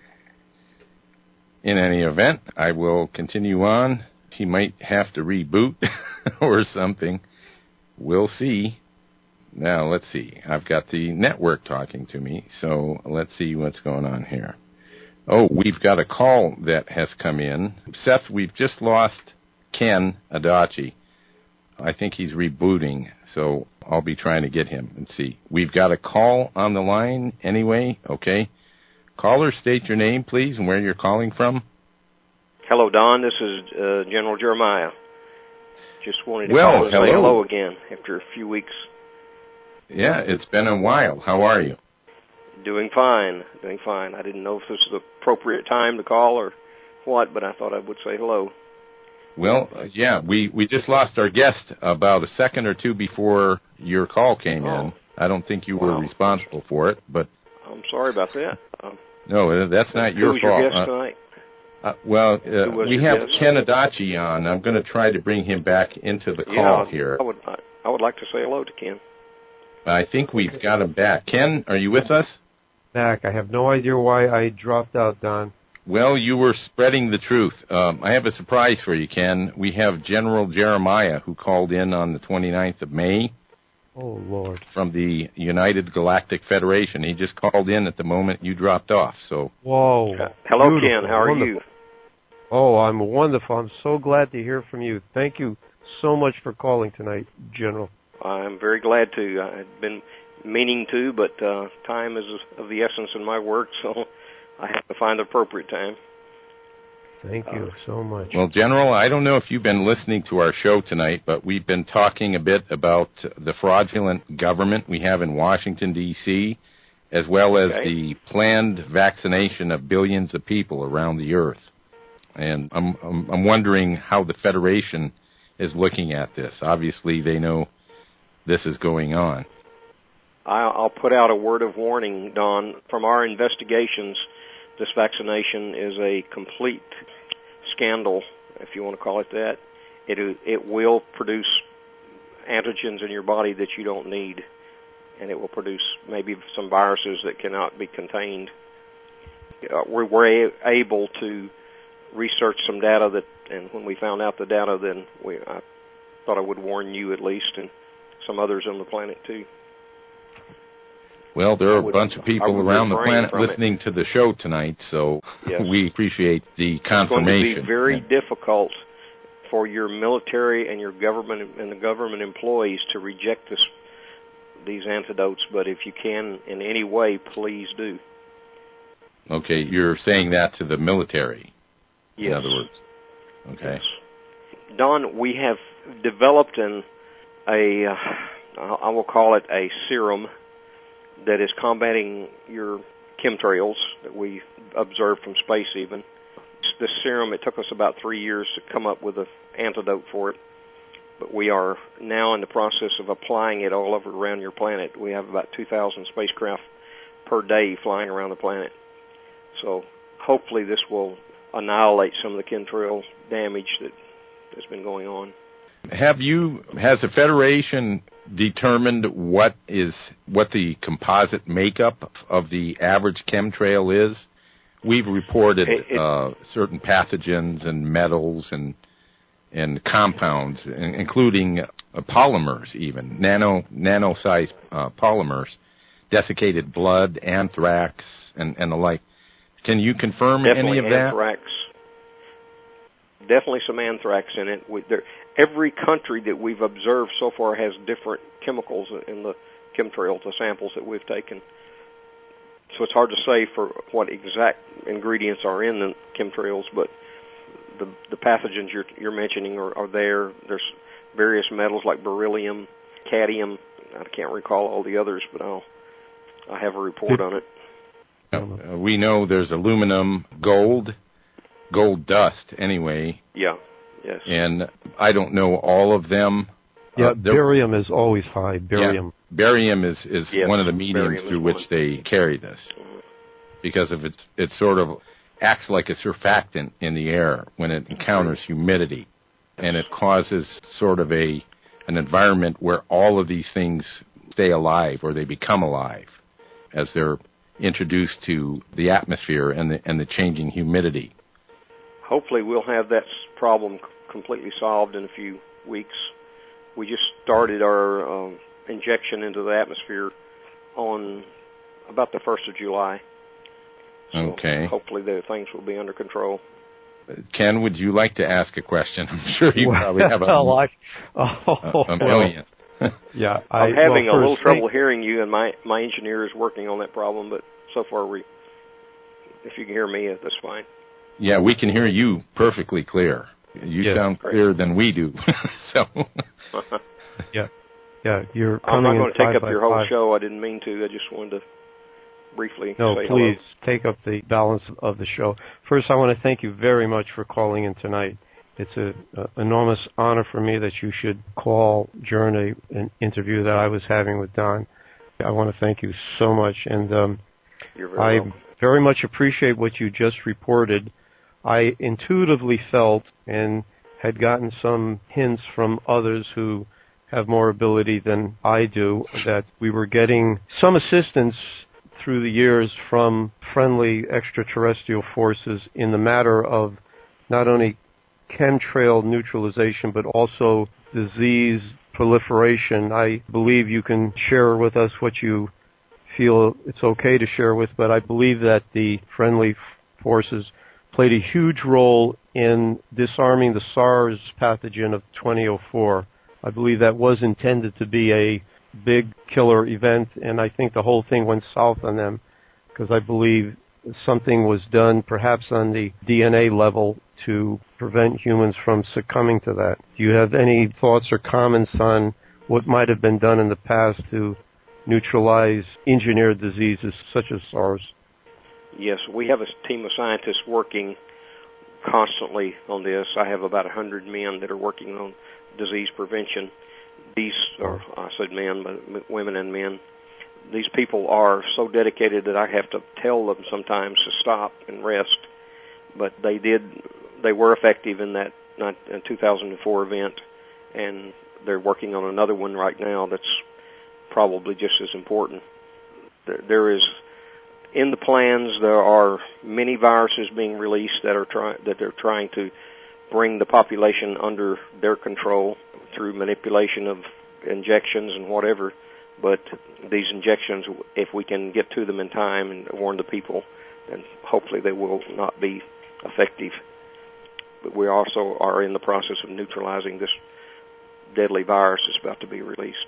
In any event, I will continue on. He might have to reboot or something. We'll see. Now, let's see. I've got the network talking to me, so let's see what's going on here. Oh, we've got a call that has come in. Seth, we've just lost Ken Adachi. I think he's rebooting, so I'll be trying to get him and see. We've got a call on the line anyway, okay? Caller, state your name, please, and where you're calling from. Hello, Don. This is uh, General Jeremiah. Just wanted to well, call and hello. say hello again after a few weeks. Yeah, it's been a while. How are you? Doing fine, doing fine. I didn't know if this was the appropriate time to call or what, but I thought I would say hello. Well, uh, yeah, we, we just lost our guest about a second or two before your call came oh. in. I don't think you wow. were responsible for it, but... I'm sorry about that. Um, no, that's not your who was fault. Your guest uh, tonight? uh, well, uh, we have guest? Ken Adachi on. I'm going to try to bring him back into the call yeah, here. I would, I, I would like to say hello to Ken. I think we've got him back. Ken, are you with us? Back. I have no idea why I dropped out, Don. Well, you were spreading the truth. Um, I have a surprise for you, Ken. We have General Jeremiah, who called in on the twenty-ninth of May. Oh, Lord. From the United Galactic Federation. He just called in at the moment you dropped off. So. Whoa. Uh, hello, Beautiful. Ken. How are Wonderful. you? Oh, I'm wonderful. I'm so glad to hear from you. Thank you so much for calling tonight, General. I'm very glad to. I've been meaning to, but uh, time is of the essence in my work, so I have to find the appropriate time. Thank you uh, so much. Well, General, I don't know if you've been listening to our show tonight, but we've been talking a bit about the fraudulent government we have in Washington, D C, as well as okay. the planned vaccination of billions of people around the earth. And I'm, I'm, I'm wondering how the Federation is looking at this. Obviously, they know this is going on. I'll put out a word of warning, Don. From our investigations, this vaccination is a complete scandal, if you want to call it that. It is, it will produce antigens in your body that you don't need, and it will produce maybe some viruses that cannot be contained. Uh, we were able to research some data that, and when we found out the data, then we I thought I would warn you at least, and some others on the planet too. Well, there are would, a bunch of people around the planet listening it. to the show tonight, so yes. we appreciate the confirmation. It's going to be very yeah. difficult for your military and your government and the government employees to reject this, these antidotes, but if you can in any way, please do. Okay, you're saying that to the military, yes. in other words. Okay. Yes. Don, we have developed an, a, uh, I will call it a serum that is combating your chemtrails that we observed from space even. This serum, it took us about three years to come up with an antidote for it, but we are now in the process of applying it all over around your planet. We have about two thousand spacecraft per day flying around the planet. So hopefully this will annihilate some of the chemtrail damage that has been going on. Have you, has the Federation determined what is, what the composite makeup of the average chemtrail is? We've reported it, it, uh, certain pathogens and metals and and compounds, including uh, polymers even, nano, nano-sized uh, polymers, desiccated blood, anthrax, and, and the like. Can you confirm Definitely any of that? Anthrax. Definitely some anthrax in it. We, there, every country that we've observed so far has different chemicals in the chemtrails, the samples that we've taken. So it's hard to say for what exact ingredients are in the chemtrails, but the the pathogens you're, you're mentioning are, are there. There's various metals like beryllium, cadmium. I can't recall all the others, but I'll I have a report on it. Uh, we know there's aluminum, gold, gold dust anyway. Yeah, yes. And I don't know all of them. Yeah, uh, barium is always high. Barium. Yeah, barium is, is yes, one of the mediums through which one. they carry this. Mm-hmm. Because of its, it sort of acts like a surfactant in the air when it encounters humidity. And it causes sort of a an environment where all of these things stay alive or they become alive as they're introduced to the atmosphere and the, and the changing humidity. Hopefully we'll have that problem completely solved in a few weeks. We just started our um, injection into the atmosphere on about the first of July. So okay. Hopefully the things will be under control. Ken, would you like to ask a question? I'm sure you well, probably have a, like, oh, a, a million. Well, yeah, I, I'm having well, a little thing, trouble hearing you, and my, my engineer is working on that problem, but so far we, if you can hear me, that's fine. Yeah, we can hear you perfectly clear. You yes, sound clearer than we do. so, yeah, yeah, you're I'm coming not going in to take five up your by whole five. show. I didn't mean to. I just wanted to briefly no, say please hello. take up the balance of the show. First, I want to thank you very much for calling in tonight. It's an enormous honor for me that you should call during a, an interview that I was having with Don. I want to thank you so much, and um, You're very I welcome. very much appreciate what you just reported. I intuitively felt and had gotten some hints from others who have more ability than I do that we were getting some assistance through the years from friendly extraterrestrial forces in the matter of not only chemtrail neutralization, but also disease proliferation. I believe you can share with us what you feel it's okay to share with, but I believe that the friendly forces played a huge role in disarming the SARS pathogen of twenty oh four. I believe that was intended to be a big killer event, and I think the whole thing went south on them because I believe something was done perhaps on the D N A level to prevent humans from succumbing to that. Do you have any thoughts or comments on what might have been done in the past to neutralize engineered diseases such as SARS? Yes, we have a team of scientists working constantly on this. I have about one hundred men that are working on disease prevention. These are, I said men, but women and men. These people are so dedicated that I have to tell them sometimes to stop and rest. But they did, they were effective in that two thousand four event, and they're working on another one right now that's probably just as important. There is, in the plans, there are many viruses being released that are trying that they're trying to bring the population under their control through manipulation of injections and whatever. But these injections, if we can get to them in time and warn the people, then hopefully they will not be effective. But we also are in the process of neutralizing this deadly virus that's about to be released.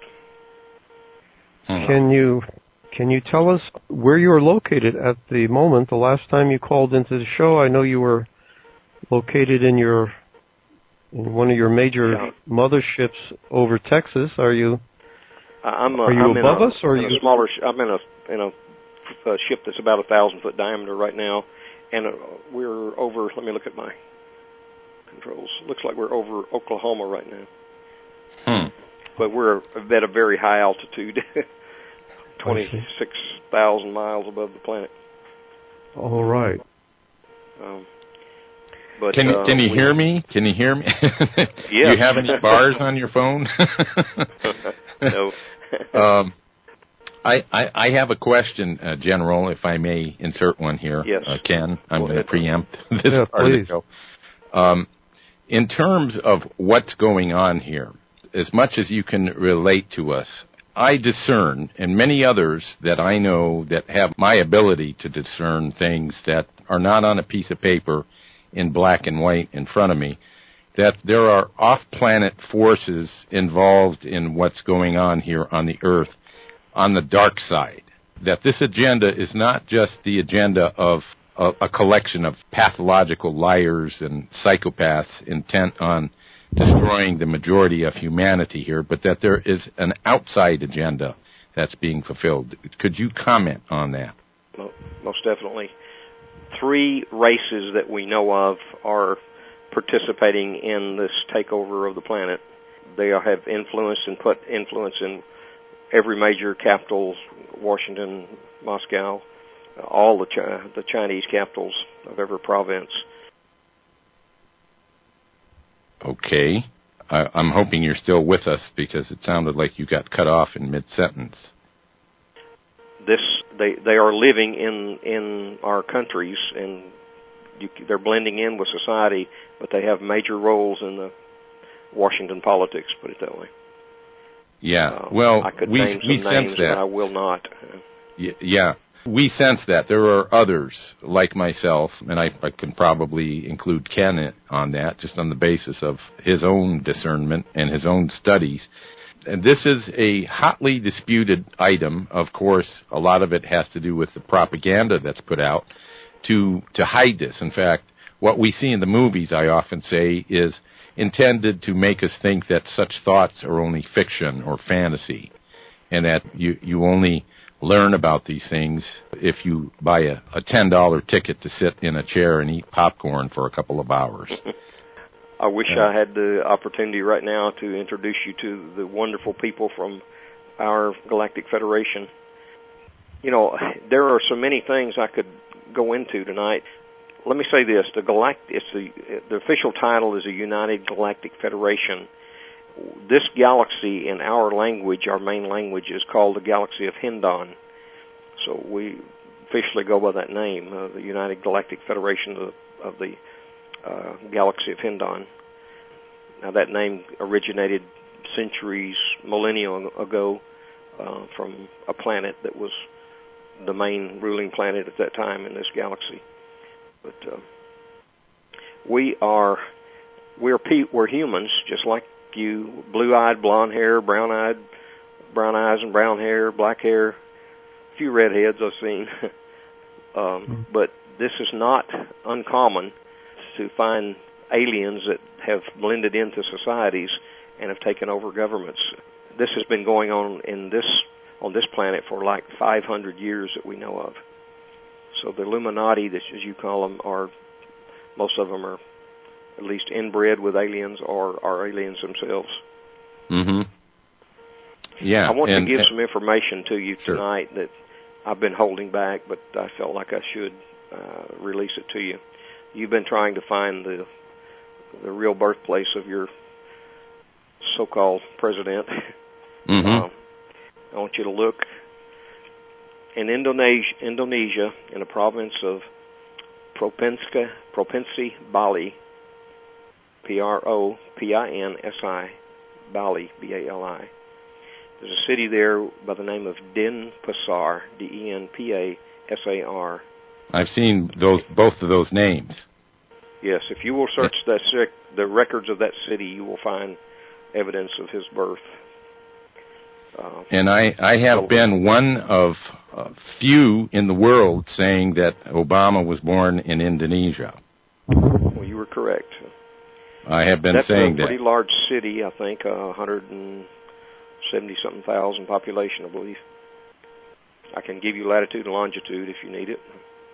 Can you can you tell us where you are located at the moment? The last time you called into the show, I know you were located in your in one of your major yeah. motherships over Texas. Are you I'm, uh, are you I'm above in a, us, or are in you a smaller? I'm in a in a, a ship that's about a thousand foot diameter right now, and uh, we're over. Let me look at my controls. Looks like we're over Oklahoma right now. Hmm. But we're at a very high altitude, twenty-six thousand miles above the planet. All right. Um, but can uh, can you we, hear me? Can you hear me? Yeah. Do you have any bars on your phone? No. um, I, I I have a question, uh, General, if I may insert one here. Yes. Uh, Ken, I'm going to ahead. preempt this yeah, part please. of the show. Um, in terms of what's going on here, as much as you can relate to us, I discern, and many others that I know that have my ability to discern things that are not on a piece of paper in black and white in front of me, that there are off-planet forces involved in what's going on here on the Earth on the dark side. That this agenda is not just the agenda of a, a collection of pathological liars and psychopaths intent on destroying the majority of humanity here, but that there is an outside agenda that's being fulfilled. Could you comment on that? Well, most definitely. Three races that we know of are participating in this takeover of the planet. They have influence and put influence in every major capital, Washington, Moscow, all the Chi- the Chinese capitals of every province. Okay. I, I'm hoping you're still with us because it sounded like you got cut off in mid-sentence. This they they are living in in our countries, and you, they're blending in with society, but they have major roles in the Washington politics. Put it that way. Yeah. Uh, well, I could we name some we names, sense that. but I will not. Y- yeah. We sense that. There are others like myself, and I, I can probably include Ken on that, just on the basis of his own discernment and his own studies. And this is a hotly disputed item. Of course, a lot of it has to do with the propaganda that's put out to to hide this. In fact, what we see in the movies, I often say, is intended to make us think that such thoughts are only fiction or fantasy, and that you, you only learn about these things if you buy a, a ten dollar ticket to sit in a chair and eat popcorn for a couple of hours. I wish yeah. I had the opportunity right now to introduce you to the wonderful people from our Galactic Federation. You know, there are so many things I could go into tonight. Let me say this: the Galact- it's the the official title is the United Galactic Federation. This galaxy, in our language, our main language, is called the Galaxy of Hendon. So we officially go by that name, uh, the United Galactic Federation of, of the uh, Galaxy of Hendon. Now that name originated centuries, millennia ago, uh, from a planet that was the main ruling planet at that time in this galaxy. But uh, we are we're pe- we're humans, just like you, blue-eyed, blonde hair, brown-eyed, brown eyes and brown hair, black hair, a few redheads I've seen. um, mm-hmm. But this is not uncommon to find aliens that have blended into societies and have taken over governments. This has been going on in this on this planet for like five hundred years that we know of. So the Illuminati, as you call them, are most of them are at least inbred with aliens or are aliens themselves. Mm-hmm. Yeah. I want and, to give and, some information to you sure. tonight that I've been holding back, but I felt like I should uh, release it to you. You've been trying to find the the real birthplace of your so-called president. Mm-hmm. Um, I want you to look in Indonesia, Indonesia, in the province of Provinsi, Provinsi Bali, P R O P I N S I, Bali, B A L I. There's a city there by the name of Denpasar, D E N P A S A R. I've seen those both of those names. Yes, if you will search that the records of that city, you will find evidence of his birth. Uh, and I, I have so, been one of uh, few in the world saying that Obama was born in Indonesia. Well, you were correct. I have been That's saying that. That's a pretty that. large city, I think, uh, one hundred seventy-something thousand population, I believe. I can give you latitude and longitude if you need it.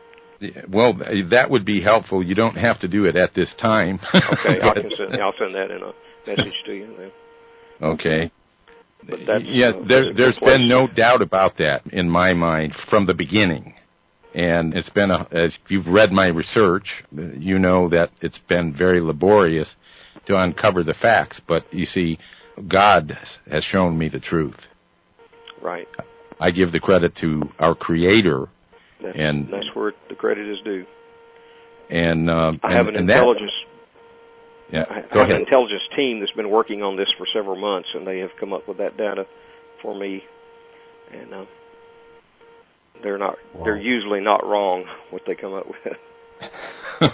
Well, that would be helpful. You don't have to do it at this time. Okay, I can send, I'll send that in a message to you then. Okay. But that's, yes, uh, there, there's been no doubt about that in my mind from the beginning. And it's been, a, as you've read my research, you know that it's been very laborious to uncover the facts. But you see, God has shown me the truth. Right. I give the credit to our Creator. That's, and that's where the credit is due. And uh, I and, have an and intelligence. That, yeah, I go have ahead. an intelligence team that's been working on this for several months, and they have come up with that data for me. And uh, they're not. Wow. They're usually not wrong what they come up with.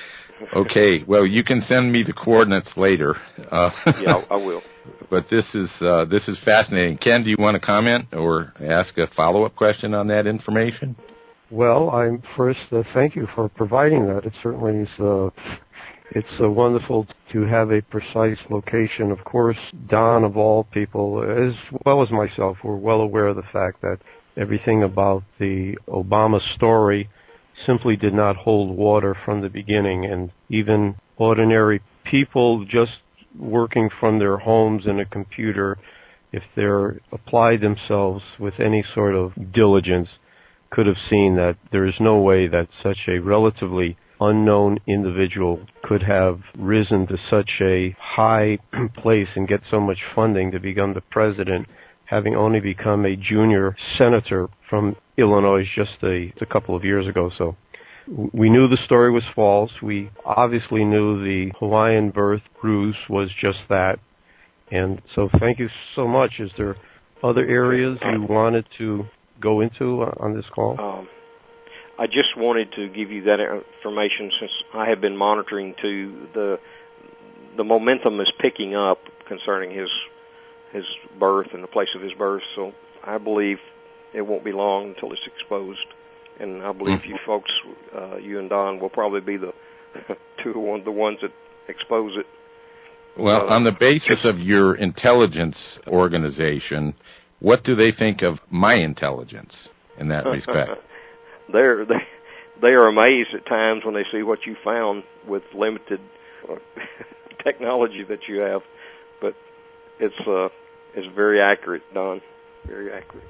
Okay. Well, you can send me the coordinates later. Uh, yeah, I will. But this is uh, this is fascinating. Ken, do you want to comment or ask a follow-up question on that information? Well, I'm first uh, thank you for providing that. It certainly is. Uh, it's uh, wonderful to have a precise location. Of course, Don, of all people, as well as myself, we're well aware of the fact that everything about the Obama story simply did not hold water from the beginning, and even ordinary people just working from their homes in a computer, if they're applied themselves with any sort of diligence, could have seen that there is no way that such a relatively unknown individual could have risen to such a high place and get so much funding to become the president, having only become a junior senator from Illinois just a, a couple of years ago. So we knew the story was false. We obviously knew the Hawaiian birth ruse was just that. And so thank you so much. Is there other areas you wanted to go into on this call? Um, I just wanted to give you that information since I have been monitoring too. The the momentum is picking up concerning his his birth and the place of his birth. So I believe it won't be long until it's exposed. And I believe mm-hmm. you folks, uh, you and Don, will probably be the two one the ones that expose it. Well, uh, on the basis of your intelligence organization, what do they think of my intelligence in that respect? They're, they they are amazed at times when they see what you found with limited uh, technology that you have, but it's uh it's very accurate, Don, very accurate.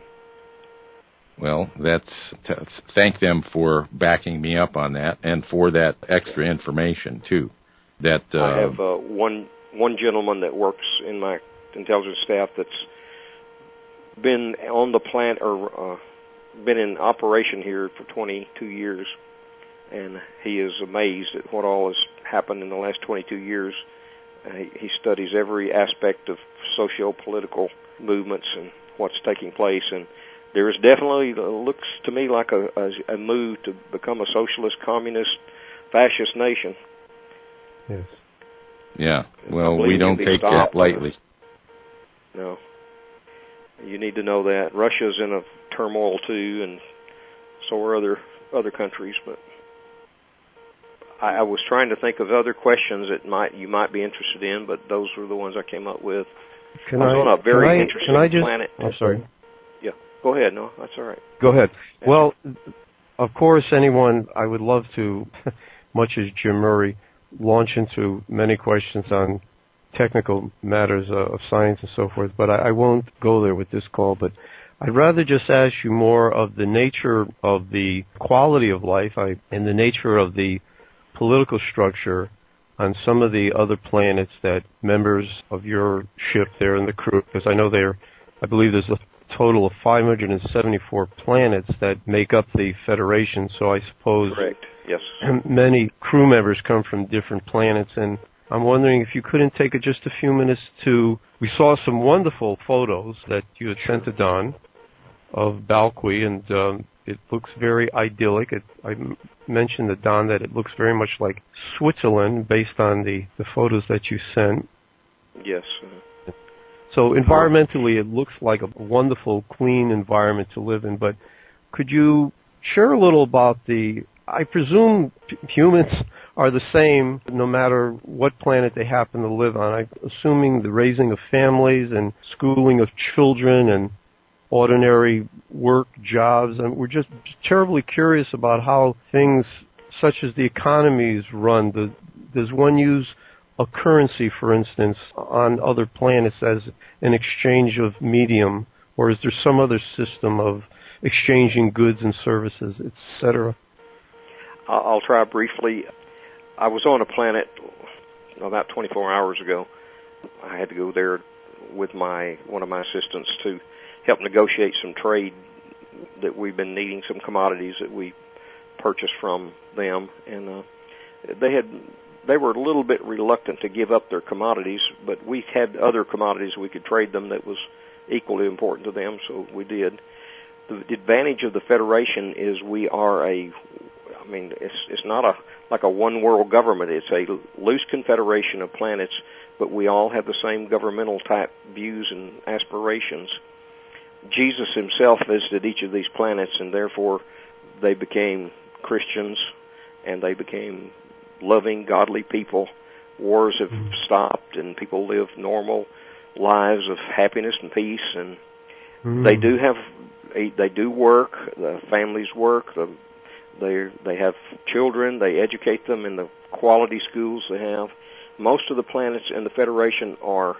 Well, that's t- thank them for backing me up on that and for that extra information too. That uh, I have uh, one one gentleman that works in my intelligence staff that's been on the planet or uh, been in operation here for twenty-two years, and he is amazed at what all has happened in the last twenty-two years. Uh, he, he studies every aspect of socio-political movements and what's taking place, and there is definitely, uh, looks to me like a, a, a move to become a socialist, communist, fascist nation. Yes. Yeah, well, we don't take that lightly. No. You need to know that. Russia's in a turmoil, too, and so are other other countries, but I, I was trying to think of other questions that might you might be interested in, but those were the ones I came up with. Can I was I, on a very can I, interesting can I just, planet. I'm sorry. Yeah, go ahead. No, that's all right. Go ahead. Well, of course, anyone, I would love to, much as Jim Murray, launch into many questions on technical matters uh, of science and so forth, but I, I won't go there with this call. But I'd rather just ask you more of the nature of the quality of life I, and the nature of the political structure on some of the other planets that members of your ship there in the crew, because I know there, I believe there's a total of five hundred seventy-four planets that make up the Federation, so I suppose Correct. Yes. many crew members come from different planets, and I'm wondering if you couldn't take a, just a few minutes to, we saw some wonderful photos that you had sent to Don of Balqui, and um, it looks very idyllic. It, I m- mentioned to Don that it looks very much like Switzerland based on the, the photos that you sent. Yes. So environmentally, it looks like a wonderful, clean environment to live in, but could you share a little about the, I presume p- humans are the same no matter what planet they happen to live on. I'm assuming the raising of families and schooling of children and ordinary work, jobs, and we're just terribly curious about how things such as the economy is run. The, does one use a currency, for instance, on other planets as an exchange of medium, or is there some other system of exchanging goods and services, et cetera? I'll try briefly. I was on a planet about twenty-four hours ago. I had to go there with my one of my assistants to help negotiate some trade that we've been needing, some commodities that we purchased from them, and uh, they had they were a little bit reluctant to give up their commodities, but we had other commodities we could trade them that was equally important to them, so we did. The advantage of the Federation is we are a, I mean, it's it's not a like a one world government. It's a loose confederation of planets, but we all have the same governmental type views and aspirations. Jesus himself visited each of these planets, and therefore they became Christians, and they became loving, godly people. Wars have stopped, and people live normal lives of happiness and peace, and mm. they do have, they do work, the families work, the, they they have children, they educate them in the quality schools they have. Most of the planets in the Federation are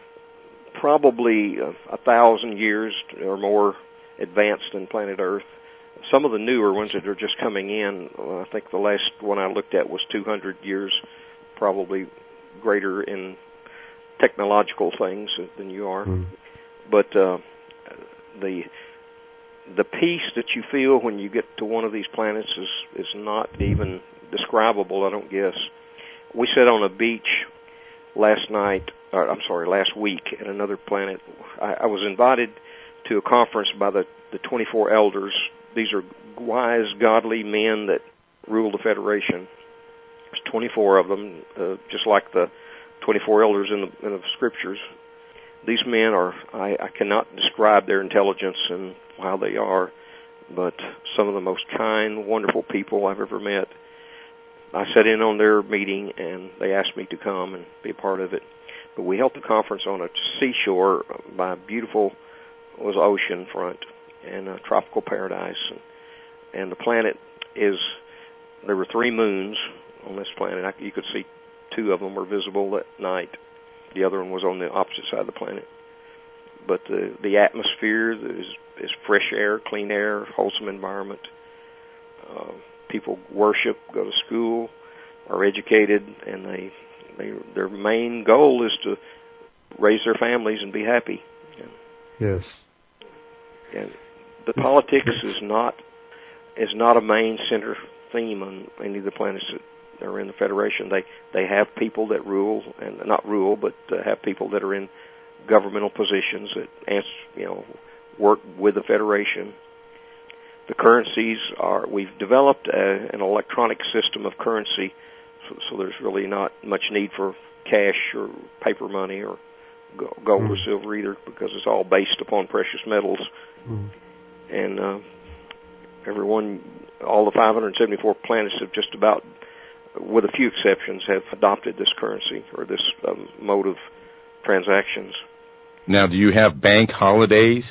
probably a, a thousand years or more advanced than planet Earth. Some of the newer ones that are just coming in, uh, I think the last one I looked at was two hundred years, probably greater in technological things than you are. Mm. But uh, the the peace that you feel when you get to one of these planets is, is not even describable, I don't guess. We sat on a beach last night, or I'm sorry, last week at another planet. I, I was invited to a conference by the, the twenty-four elders. These are wise, godly men that rule the Federation. There's twenty-four of them, uh, just like the twenty-four elders in the, in the scriptures. These men are, I, I cannot describe their intelligence and how they are, but some of the most kind, wonderful people I've ever met. I sat in on their meeting, and they asked me to come and be a part of it. But we held the conference on a seashore by a beautiful, it was ocean front and a tropical paradise. And, and the planet is, there were three moons on this planet. I, you could see two of them were visible at night. The other one was on the opposite side of the planet. But the, the atmosphere is, is fresh air, clean air, wholesome environment. Uh, people worship, go to school, are educated, and they, they their main goal is to raise their families and be happy. Yes. And the politics is not is not a main center theme on any of the planets that are in the Federation. They they have people that rule, and not rule, but uh, have people that are in governmental positions that answer, you know, work with the Federation. The currencies are, we've developed a, an electronic system of currency, so, so there's really not much need for cash or paper money or gold mm. or silver either, because it's all based upon precious metals. Mm. And uh, everyone, all the five hundred seventy-four planets have just about, with a few exceptions, have adopted this currency or this um, mode of transactions. Now, do you have bank holidays?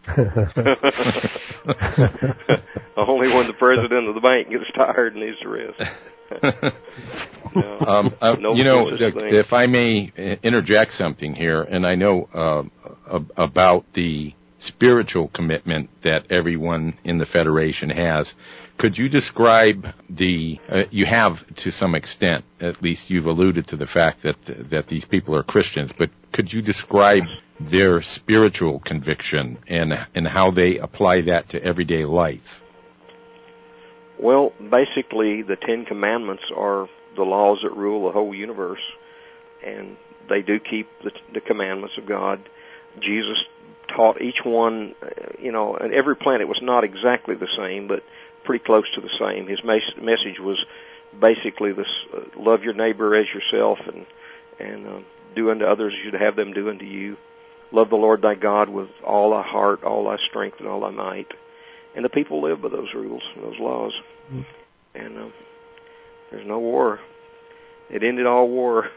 Only when the president of the bank gets tired and needs to rest. no, um, uh, no you know, if I may interject something here, and I know uh, about the spiritual commitment that everyone in the Federation has, could you describe the, uh, you have to some extent, at least you've alluded to the fact that that these people are Christians, but could you describe their spiritual conviction and and how they apply that to everyday life? Well, basically, the Ten Commandments are the laws that rule the whole universe, and they do keep the, the commandments of God. Jesus taught each one, you know, and every planet was not exactly the same, but pretty close to the same. His mes- message was basically this: uh, love your neighbor as yourself, and and uh, do unto others as you'd have them do unto you. Love the Lord thy God with all thy heart, all thy strength, and all thy might. And the people live by those rules and those laws. Mm-hmm. And uh, there's no war. It ended all war.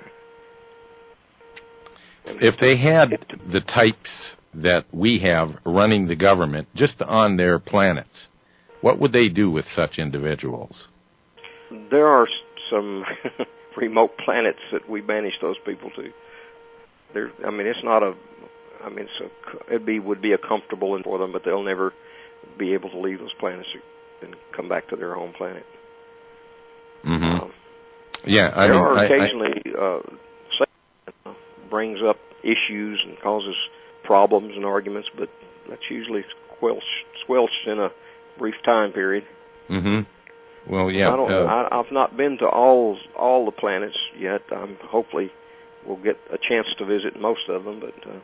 If they had the types that we have running the government just on their planets, what would they do with such individuals? There are some remote planets that we banish those people to. There, I mean, it's not a. I mean, it's a, it be would be a comfortable for them, but they'll never be able to leave those planets and come back to their home planet. Mm-hmm. Um, yeah, I there mean, are I, occasionally I, uh, Satan brings up issues and causes problems and arguments, but that's usually squelched, squelched in a brief time period. Mm-hmm. Well, yeah, I don't. Uh, I, I've not been to all all the planets yet. I'm hopefully we'll get a chance to visit most of them, but uh,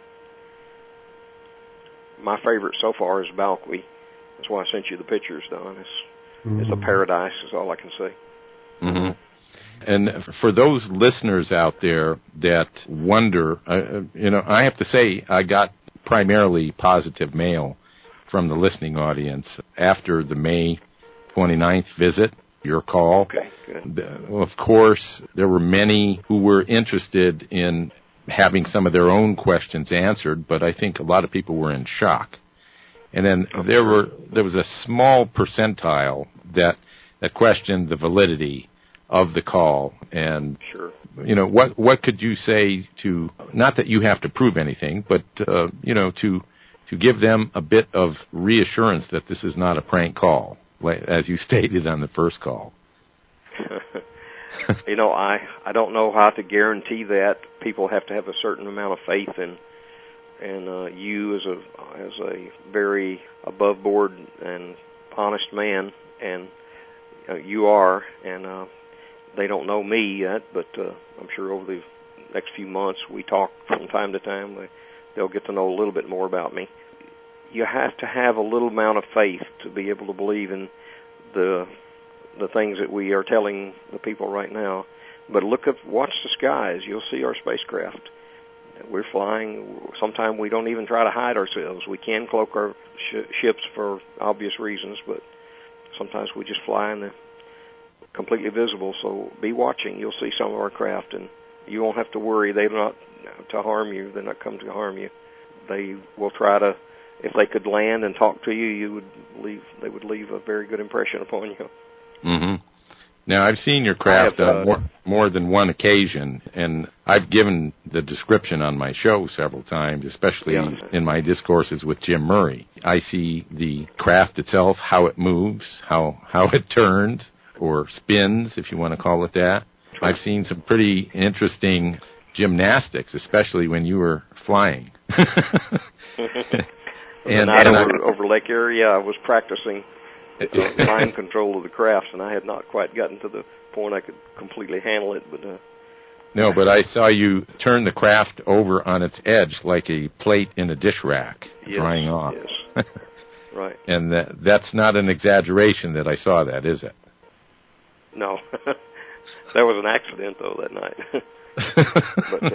my favorite so far is Balqui. That's why I sent you the pictures, Don. It's, mm-hmm. it's a paradise, is all I can say. Mm-hmm. And for those listeners out there that wonder, uh, you know, I have to say I got primarily positive mail from the listening audience after the May twenty-ninth visit, your call. Okay, good. Of course, there were many who were interested in having some of their own questions answered, but I think a lot of people were in shock. And then oh, there sure. were there was a small percentile that that questioned the validity of the call. And sure. you know, what what could you say to, not that you have to prove anything, but uh, you know, to to give them a bit of reassurance that this is not a prank call, as you stated on the first call? You know, I, I don't know how to guarantee that. People have to have a certain amount of faith in, and uh, you as a as a very above board and honest man, and uh, you are, and uh, they don't know me yet, but uh, I'm sure over the next few months we talk from time to time. They, they'll get to know a little bit more about me. You have to have a little amount of faith to be able to believe in the the things that we are telling the people right now. But look up, watch the skies. You'll see our spacecraft. We're flying. Sometimes we don't even try to hide ourselves. We can cloak our sh- ships for obvious reasons, but sometimes we just fly and they're completely visible. So be watching. You'll see some of our craft, and you won't have to worry. They're not to harm you. They're not come to harm you. They will try to. If they could land and talk to you, you would leave. They would leave a very good impression upon you. Mm-hmm. Now, I've seen your craft have, uh, on more, more than one occasion, and I've given the description on my show several times, especially yeah. in my discourses with Jim Murray. I see the craft itself, how it moves, how how it turns, or spins, if you want to call it that. I've seen some pretty interesting gymnastics, especially when you were flying. and, the night over, over Lake Erie, I was practicing uh, line control of the craft, and I had not quite gotten to the point I could completely handle it. But uh, no, but I saw you turn the craft over on its edge like a plate in a dish rack, yes, drying off. Yes. Right. And that, that's not an exaggeration that I saw that, is it? No. There was an accident, though, that night. but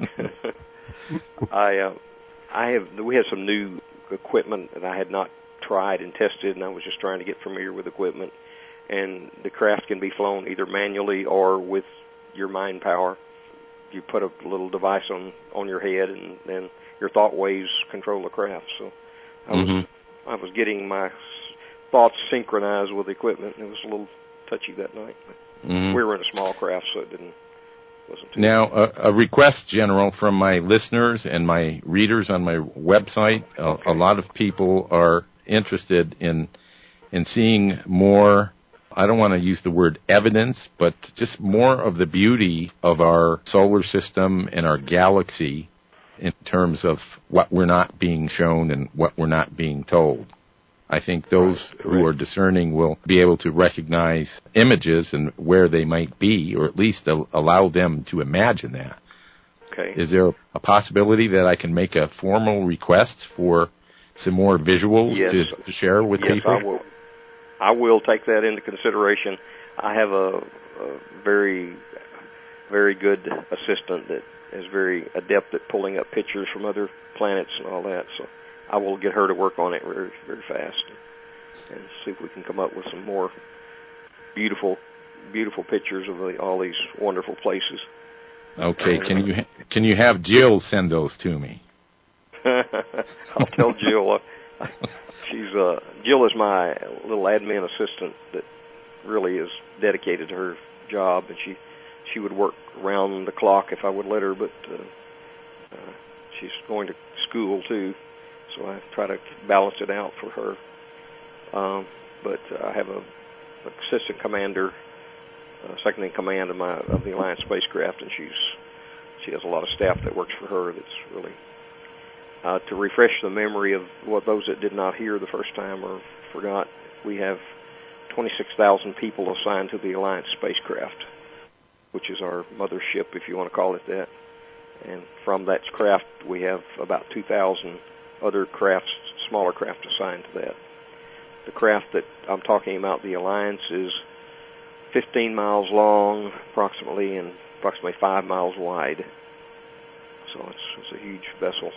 uh, I, uh, I have, we had some new equipment that I had not tried and tested, and I was just trying to get familiar with equipment. And the craft can be flown either manually or with your mind power. You put a little device on, on your head, and then your thought waves control the craft. So I was mm-hmm. I was getting my thoughts synchronized with the equipment. It was a little touchy that night. But mm-hmm. we were in a small craft, so it didn't wasn't too now a, a request, General, from my listeners and my readers on my website. Okay. A, a lot of people are interested in in seeing more. I don't want to use the word evidence, but just more of the beauty of our solar system and our galaxy in terms of what we're not being shown and what we're not being told. I think those right. who are discerning will be able to recognize images and where they might be, or at least allow them to imagine that. Okay. Is there a possibility that I can make a formal request for some more visuals yes. to, to share with yes, people? I will. I will take that into consideration. I have a, a very, very good assistant that is very adept at pulling up pictures from other planets and all that. So I will get her to work on it very, very fast and see if we can come up with some more beautiful, beautiful pictures of the, all these wonderful places. Okay, can you can you have Jill send those to me? I'll tell Jill. Uh, she's uh, Jill is my little admin assistant that really is dedicated to her job, and she she would work around the clock if I would let her. But uh, uh, she's going to school too, so I try to balance it out for her. Um, but uh, I have a assistant commander, uh, second in command of my of the Alliance spacecraft, and she's she has a lot of staff that works for her. That's really uh, to refresh the memory of what those that did not hear the first time or forgot. We have twenty-six thousand people assigned to the Alliance spacecraft, which is our mothership, if you want to call it that. And from that craft, we have about two thousand other crafts, smaller craft assigned to that. The craft that I'm talking about, the Alliance, is fifteen miles long, approximately, and approximately five miles wide. So it's, it's a huge vessel.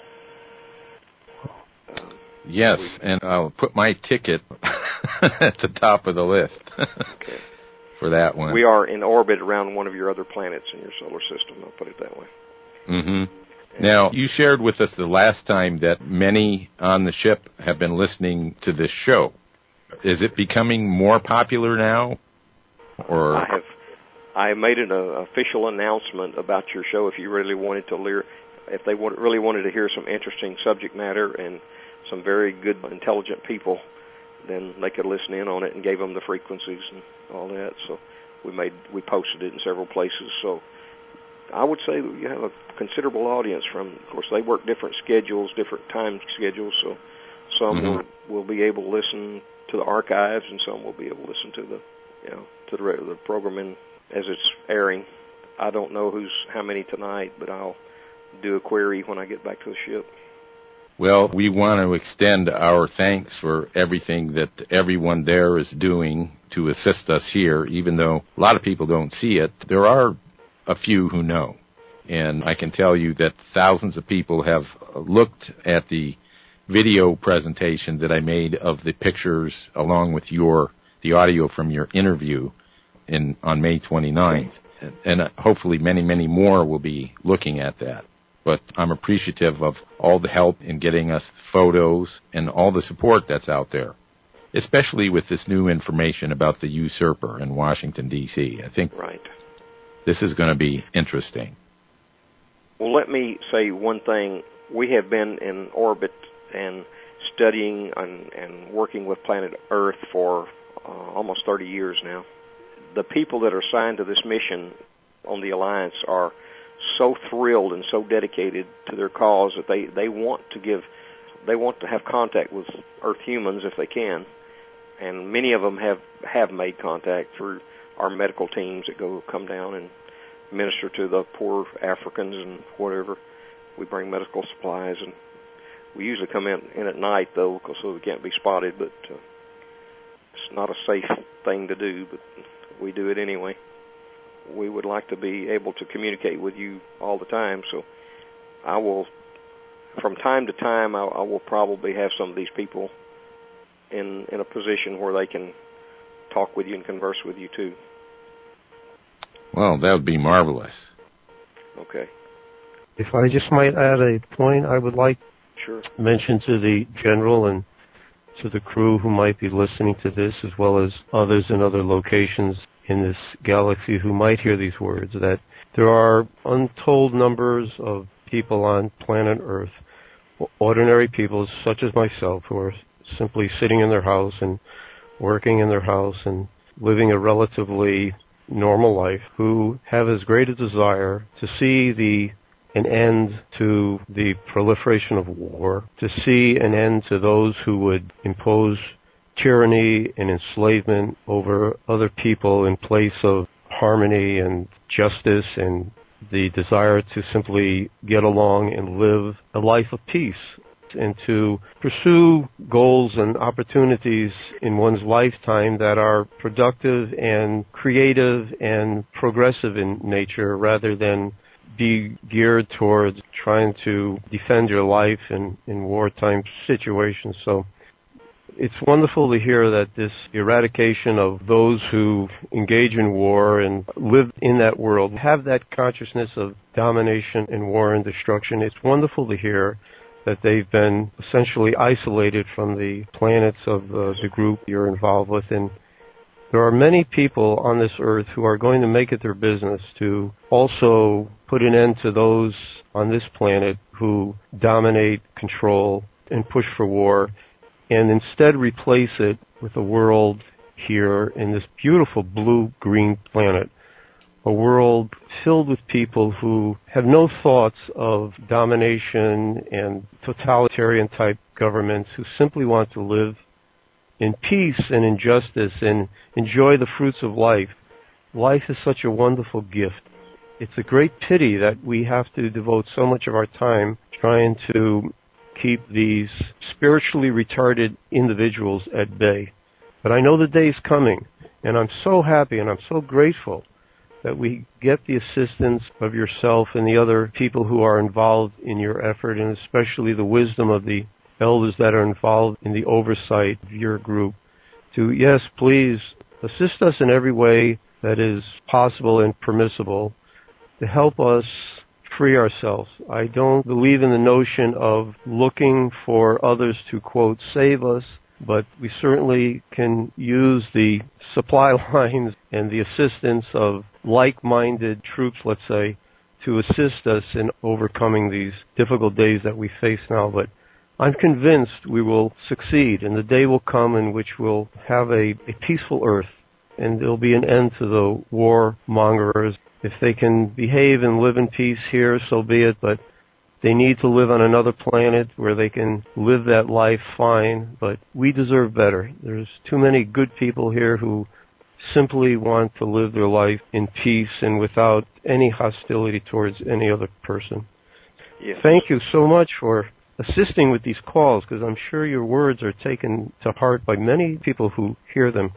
Um, yes, we, and I'll put my ticket at the top of the list okay. for that one. We are in orbit around one of your other planets in your solar system, I'll put it that way. Mm-hmm. Now, you shared with us the last time that many on the ship have been listening to this show. Is it becoming more popular now? Or I have I made an uh, official announcement about your show. If you really wanted to lear, if they want, really wanted to hear some interesting subject matter and some very good, intelligent people, then they could listen in on it, and gave them the frequencies and all that. So we made we posted it in several places. So I would say that you have a considerable audience. From, of course, they work different schedules, different time schedules. So some mm-hmm. will, will be able to listen to the archives, and some will be able to listen to the, you know, to the regular programming as it's airing. I don't know who's how many tonight, but I'll do a query when I get back to the ship. Well, we want to extend our thanks for everything that everyone there is doing to assist us here, even though a lot of people don't see it. There are a few who know, and I can tell you that thousands of people have looked at the video presentation that I made of the pictures along with your the audio from your interview in on May twenty-ninth, and hopefully many, many more will be looking at that. But I'm appreciative of all the help in getting us photos and all the support that's out there, especially with this new information about the usurper in Washington, D C I think right. This is going to be interesting. Well, let me say one thing. We have been in orbit and studying and, and working with planet Earth for uh, almost thirty years now. The people that are assigned to this mission on the Alliance are so thrilled and so dedicated to their cause that they, they want to give they want to have contact with Earth humans if they can, and many of them have, have made contact through our medical teams that go come down and minister to the poor Africans and whatever. We bring medical supplies, and we usually come in, in at night, though, cause so we can't be spotted, but uh, it's not a safe thing to do, but we do it anyway. We would like to be able to communicate with you all the time, so I will, from time to time, I, I will probably have some of these people in, in a position where they can talk with you and converse with you, too. Well, that would be marvelous. Okay. If I just might add a point, I would like Sure. to mention to the General and to the crew who might be listening to this, as well as others in other locations in this galaxy who might hear these words, that there are untold numbers of people on planet Earth, ordinary people such as myself, who are simply sitting in their house and working in their house and living a relatively normal life, who have as great a desire to see the an end to the proliferation of war, to see an end to those who would impose tyranny and enslavement over other people in place of harmony and justice, and the desire to simply get along and live a life of peace, and to pursue goals and opportunities in one's lifetime that are productive and creative and progressive in nature, rather than be geared towards trying to defend your life in, in wartime situations. So it's wonderful to hear that this eradication of those who engage in war and live in that world have that consciousness of domination and war and destruction. It's wonderful to hear that they've been essentially isolated from the planets of uh, the group you're involved with. And there are many people on this earth who are going to make it their business to also put an end to those on this planet who dominate, control, and push for war, and instead replace it with a world here in this beautiful blue-green planet, a world filled with people who have no thoughts of domination and totalitarian-type governments, who simply want to live in peace and in justice and enjoy the fruits of life. Life is such a wonderful gift. It's a great pity that we have to devote so much of our time trying to keep these spiritually retarded individuals at bay. But I know the day's coming, and I'm so happy and I'm so grateful that we get the assistance of yourself and the other people who are involved in your effort, and especially the wisdom of the elders that are involved in the oversight of your group, to, yes, please assist us in every way that is possible and permissible to help us free ourselves. I don't believe in the notion of looking for others to, quote, save us, but we certainly can use the supply lines and the assistance of like-minded troops, let's say, to assist us in overcoming these difficult days that we face now. But I'm convinced we will succeed, and the day will come in which we'll have a, a peaceful earth, and there'll be an end to the warmongers. If they can behave and live in peace here, so be it, but they need to live on another planet where they can live that life fine, but we deserve better. There's too many good people here who simply want to live their life in peace and without any hostility towards any other person. Yes. Thank you so much for assisting with these calls, because I'm sure your words are taken to heart by many people who hear them.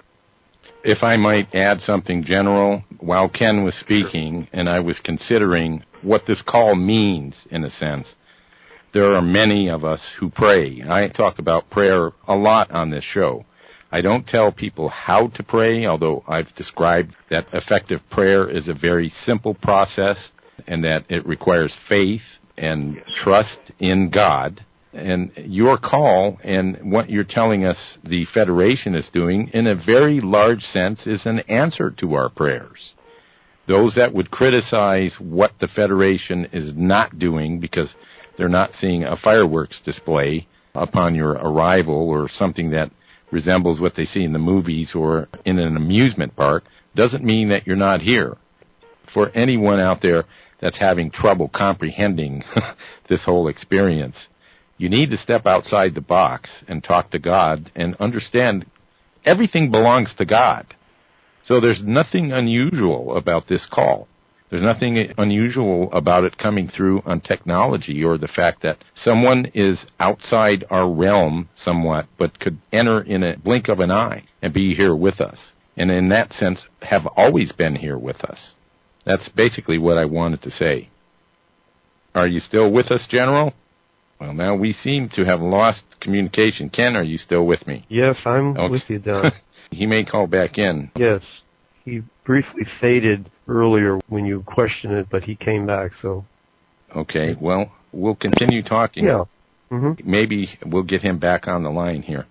If I might add something, General, while Ken was speaking and I was considering what this call means, in a sense, there are many of us who pray. I talk about prayer a lot on this show. I don't tell people how to pray, although I've described that effective prayer is a very simple process and that it requires faith and yes. trust in God. And your call and what you're telling us the Federation is doing, in a very large sense, is an answer to our prayers. Those that would criticize what the Federation is not doing because they're not seeing a fireworks display upon your arrival or something that resembles what they see in the movies or in an amusement park, doesn't mean that you're not here. For anyone out there that's having trouble comprehending this whole experience, You need to step outside the box and talk to God and understand everything belongs to God. So there's nothing unusual about this call. There's nothing unusual about it coming through on technology or the fact that someone is outside our realm somewhat, but could enter in a blink of an eye and be here with us. And in that sense, have always been here with us. That's basically what I wanted to say. Are you still with us, General? Well, now we seem to have lost communication. Ken, are you still with me? Yes, I'm Okay. with you, Don. He may call back in. Yes. He briefly faded earlier when you questioned it, but he came back, so. Okay, well, we'll continue talking. Yeah. Mm-hmm. Maybe we'll get him back on the line here.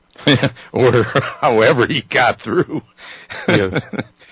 Or however he got through. Yes.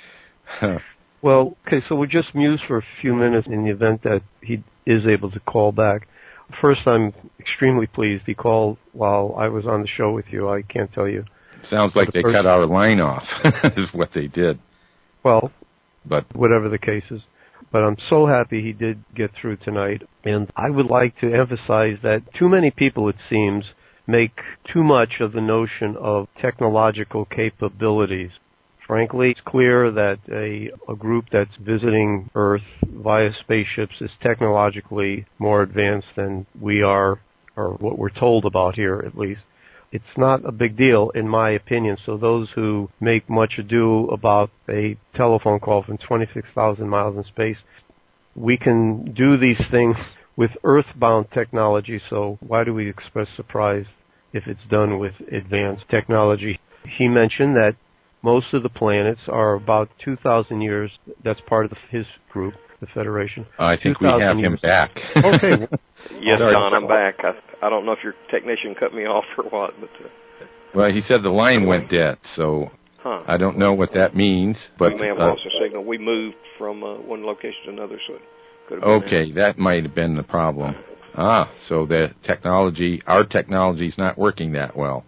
Well, okay, so we'll just muse for a few minutes in the event that he is able to call back. First, I'm extremely pleased he called while I was on the show with you. I can't tell you. Sounds like they first... cut our line off, is what they did. Well, but whatever the case is. But I'm so happy he did get through tonight. And I would like to emphasize that too many people, it seems, make too much of the notion of technological capabilities. Frankly, it's clear that a, a group that's visiting Earth via spaceships is technologically more advanced than we are, or what we're told about here at least. It's not a big deal, in my opinion. So those who make much ado about a telephone call from twenty-six thousand miles in space, we can do these things with earthbound technology, so why do we express surprise if it's done with advanced technology? He mentioned that most of the planets are about two thousand years. That's part of the, his group, the Federation. I think we have him years. back. Okay. Yes, Sorry. Don, I'm back. I, I don't know if your technician cut me off or what, but uh, Well, he said the line went dead, so huh. I don't know what that means. But we may have uh, lost a signal. We moved from uh, one location to another, so it could have been okay, that might have been the problem. Ah, so the technology, our technology is not working that well.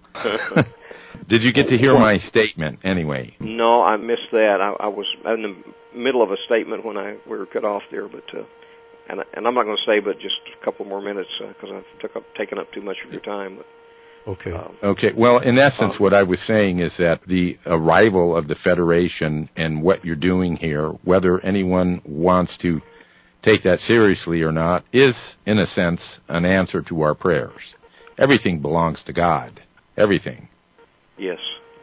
Did you get to hear my statement anyway? No, I missed that. I, I was in the middle of a statement when I we were cut off there, but uh, and and I'm not going to say, but just a couple more minutes because uh, I've took up taken up too much of your time. But, okay. Um, Okay. Well, in essence, um, what I was saying is that the arrival of the Federation and what you're doing here, whether anyone wants to take that seriously or not, is, in a sense, an answer to our prayers. Everything belongs to God. Everything. Yes.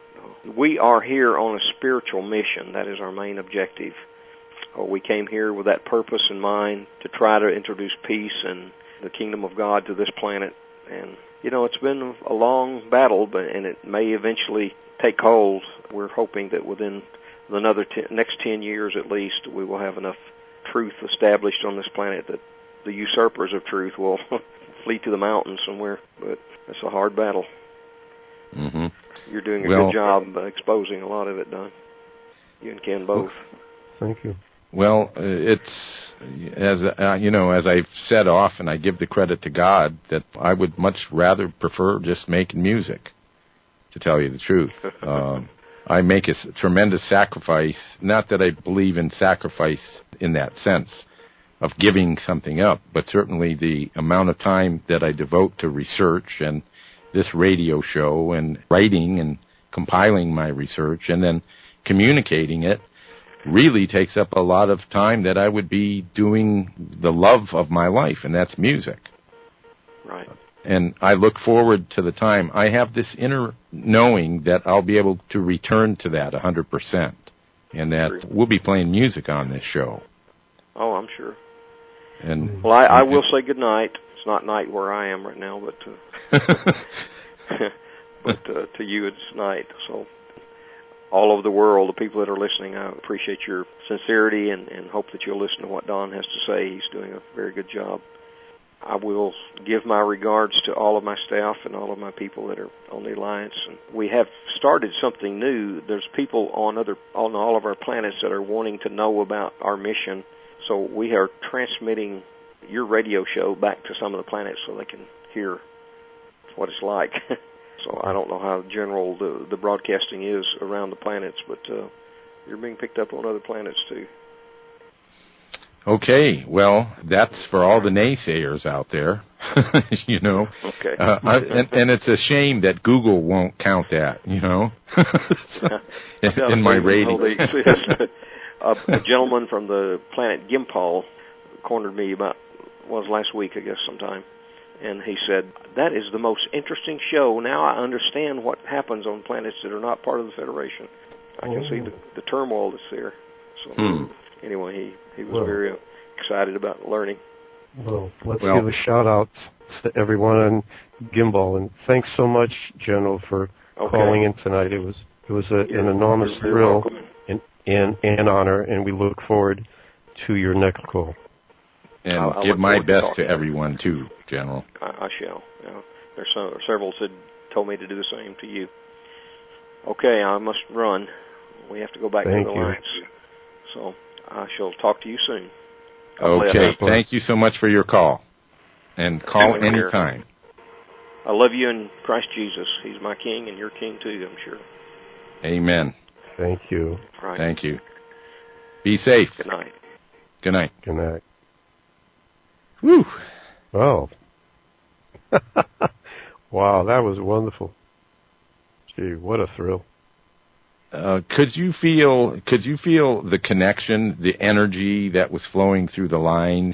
We are here on a spiritual mission. That is our main objective. Uh, we came here with that purpose in mind to try to introduce peace and the kingdom of God to this planet. And, you know, it's been a long battle, but and it may eventually take hold. We're hoping that within another ten, next ten years at least, we will have enough truth established on this planet that the usurpers of truth will flee to the mountains somewhere. But it's a hard battle. Mm-hmm. You're doing a well, good job uh, exposing a lot of it, Don. You and Ken both. Thank you. Well, uh, it's, as uh, you know, as I've said often, I give the credit to God that I would much rather prefer just making music, to tell you the truth. um, I make a tremendous sacrifice, not that I believe in sacrifice in that sense of giving something up, but certainly the amount of time that I devote to research and this radio show and writing and compiling my research and then communicating it really takes up a lot of time that I would be doing the love of my life, and that's music. Right. And I look forward to the time. I have this inner knowing that I'll be able to return to that one hundred percent, and that we'll be playing music on this show. Oh, I'm sure. And well, I, I will say good night. It's not night where I am right now, but uh, but uh, to you it's night. So all over the world, the people that are listening, I appreciate your sincerity and, and hope that you'll listen to what Don has to say. He's doing a very good job. I will give my regards to all of my staff and all of my people that are on the Alliance. And we have started something new. There's people on other on all of our planets that are wanting to know about our mission. So we are transmitting your radio show back to some of the planets so they can hear what it's like. So I don't know how general the, the broadcasting is around the planets, but uh, you're being picked up on other planets too. Okay, well, that's for all the naysayers out there. you know. Okay. Uh, I, and, and it's a shame that Google won't count that, you know, so, in, in my rating. a, a gentleman from the planet Gimpal cornered me about, was last week, I guess, sometime. And he said, that is the most interesting show. Now I understand what happens on planets that are not part of the Federation. I can oh. see the, the turmoil that's there. So hmm. anyway, he, he was well, very excited about learning. Well, let's well, give a shout-out to everyone on Gimbal. And thanks so much, General, for okay. calling in tonight. It was it was a, an enormous thrill and, and, and honor, and we look forward to your next call. And I'll, I'll give my best to, to everyone, too, General. I, I shall. Yeah. There's some, several that told me to do the same to you. Okay, I must run. We have to go back Thank to the you. lines. So I shall talk to you soon. Okay, thank you so much for your call. And call anytime. I love you in Christ Jesus. He's my king, and you're king too, I'm sure. Amen. Thank you. All right. Thank you. Be safe. Good night. Good night. Good night. Whew. Oh. Wow, that was wonderful. Gee, what a thrill. Uh, could you feel could you feel the connection, the energy that was flowing through the lines?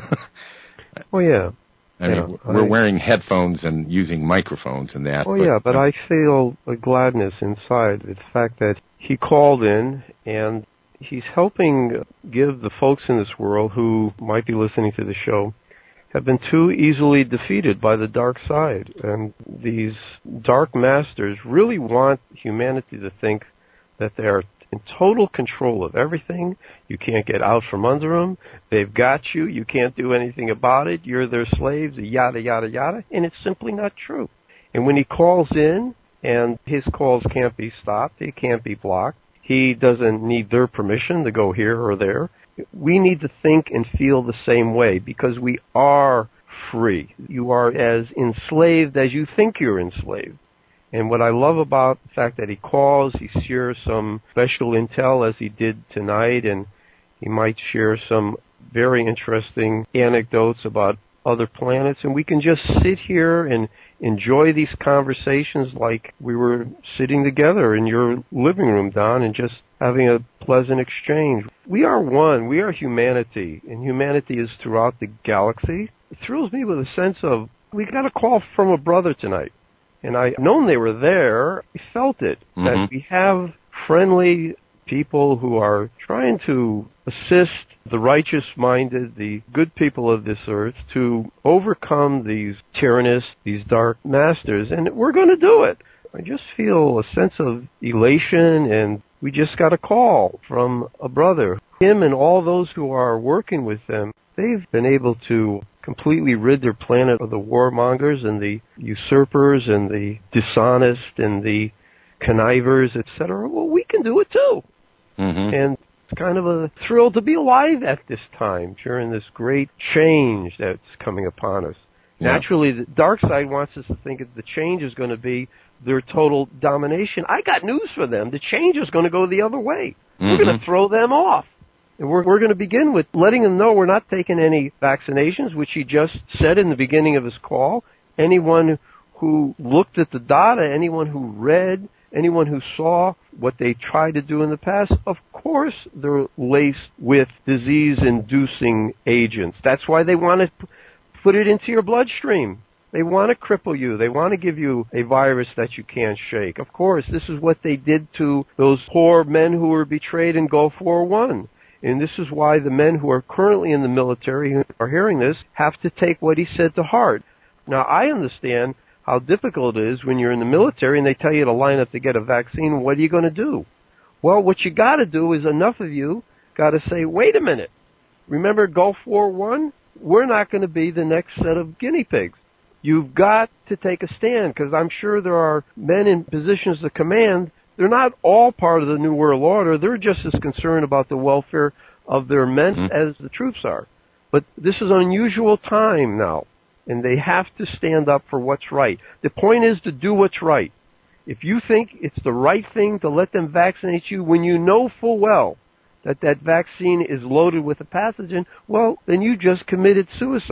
Oh, yeah. I yeah, mean, we're I, wearing headphones and using microphones and that. Oh, but, yeah, but um, I feel a gladness inside with the fact that he called in and he's helping give the folks in this world who might be listening to the show have been too easily defeated by the dark side. And these dark masters really want humanity to think that they are in total control of everything. You can't get out from under them. They've got you. You can't do anything about it. You're their slaves, yada, yada, yada. And it's simply not true. And when he calls in, and his calls can't be stopped, they can't be blocked, he doesn't need their permission to go here or there. We need to think and feel the same way because we are free. You are as enslaved as you think you're enslaved. And what I love about the fact that he calls, he shares some special intel as he did tonight, and he might share some very interesting anecdotes about other planets, and we can just sit here and enjoy these conversations like we were sitting together in your living room, Don, and just having a pleasant exchange. We are one. We are humanity, and humanity is throughout the galaxy. It thrills me with a sense of, we got a call from a brother tonight. And I've known they were there. I felt it, mm-hmm. that we have friendly people who are trying to assist the righteous-minded, the good people of this earth to overcome these tyrannists, these dark masters, and we're going to do it. I just feel a sense of elation, and we just got a call from a brother. Him and all those who are working with them, they've been able to completely rid their planet of the warmongers and the usurpers and the dishonest and the connivers, et cetera. Well, we can do it too. Mm-hmm. And it's kind of a thrill to be alive at this time during this great change that's coming upon us. Yeah. Naturally, the dark side wants us to think that the change is going to be their total domination. I got news for them. The change is going to go the other way. Mm-hmm. We're going to throw them off. And we're, we're going to begin with letting them know we're not taking any vaccinations, which he just said in the beginning of his call. Anyone who looked at the data, anyone who read, anyone who saw what they tried to do in the past, of course they're laced with disease-inducing agents. That's why they want to put it into your bloodstream. They want to cripple you. They want to give you a virus that you can't shake. Of course, this is what they did to those poor men who were betrayed in Gulf War One. And this is why the men who are currently in the military who are hearing this have to take what he said to heart. Now, I understand how difficult it is when you're in the military and they tell you to line up to get a vaccine. What are you going to do? Well, what you got to do is enough of you got to say, wait a minute. Remember Gulf War One? We're not going to be the next set of guinea pigs. You've got to take a stand because I'm sure there are men in positions of command. They're not all part of the New World Order. They're just as concerned about the welfare of their men mm-hmm. as the troops are. But this is an unusual time now, and they have to stand up for what's right. The point is to do what's right. If you think it's the right thing to let them vaccinate you when you know full well that that vaccine is loaded with a pathogen, well, then you just committed suicide.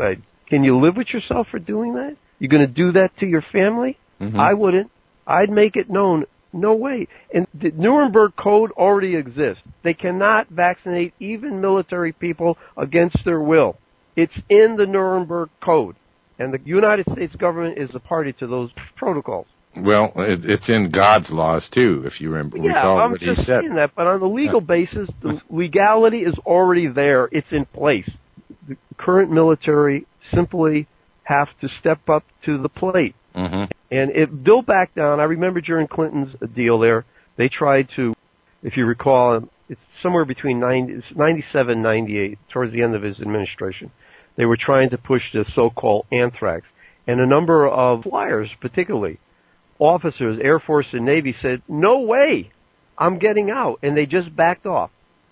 Can you live with yourself for doing that? You're going to do that to your family? Mm-hmm. I wouldn't. I'd make it known. No way. And the Nuremberg Code already exists. They cannot vaccinate even military people against their will. It's in the Nuremberg Code. And the United States government is a party to those protocols. Well, it, it's in God's laws, too, if you rem- yeah, recall I'm what he just said. saying that. But on the legal basis, the legality is already there. It's in place. The current military simply have to step up to the plate. Mm-hmm. And it, they'll back down. I remember during Clinton's deal there, they tried to, if you recall, it's somewhere between ninety-seven and ninety-eight, towards the end of his administration. They were trying to push the so-called anthrax. And a number of flyers, particularly, officers, Air Force and Navy, said, no way, I'm getting out. And they just backed off.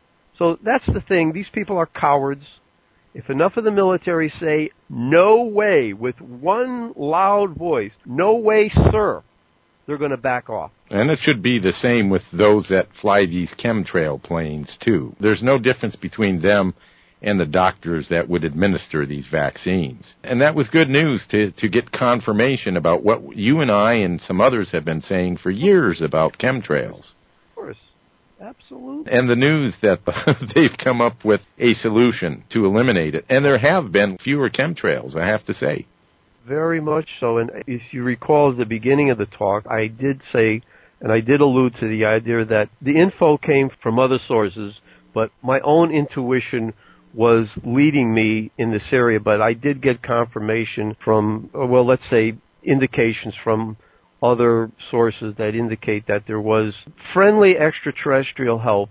So that's the thing. These people are cowards. If enough of the military say, no way, with one loud voice, no way, sir, they're going to back off. And it should be the same with those that fly these chemtrail planes, too. There's no difference between them and the doctors that would administer these vaccines. And that was good news to, to get confirmation about what you and I and some others have been saying for years about chemtrails. Of course. Absolutely. And the news that they've come up with a solution to eliminate it. And there have been fewer chemtrails, I have to say. Very much so. And if you recall at the beginning of the talk, I did say, and I did allude to the idea that the info came from other sources, but my own intuition was leading me in this area. But I did get confirmation from, well, let's say, indications from other sources that indicate that there was friendly extraterrestrial help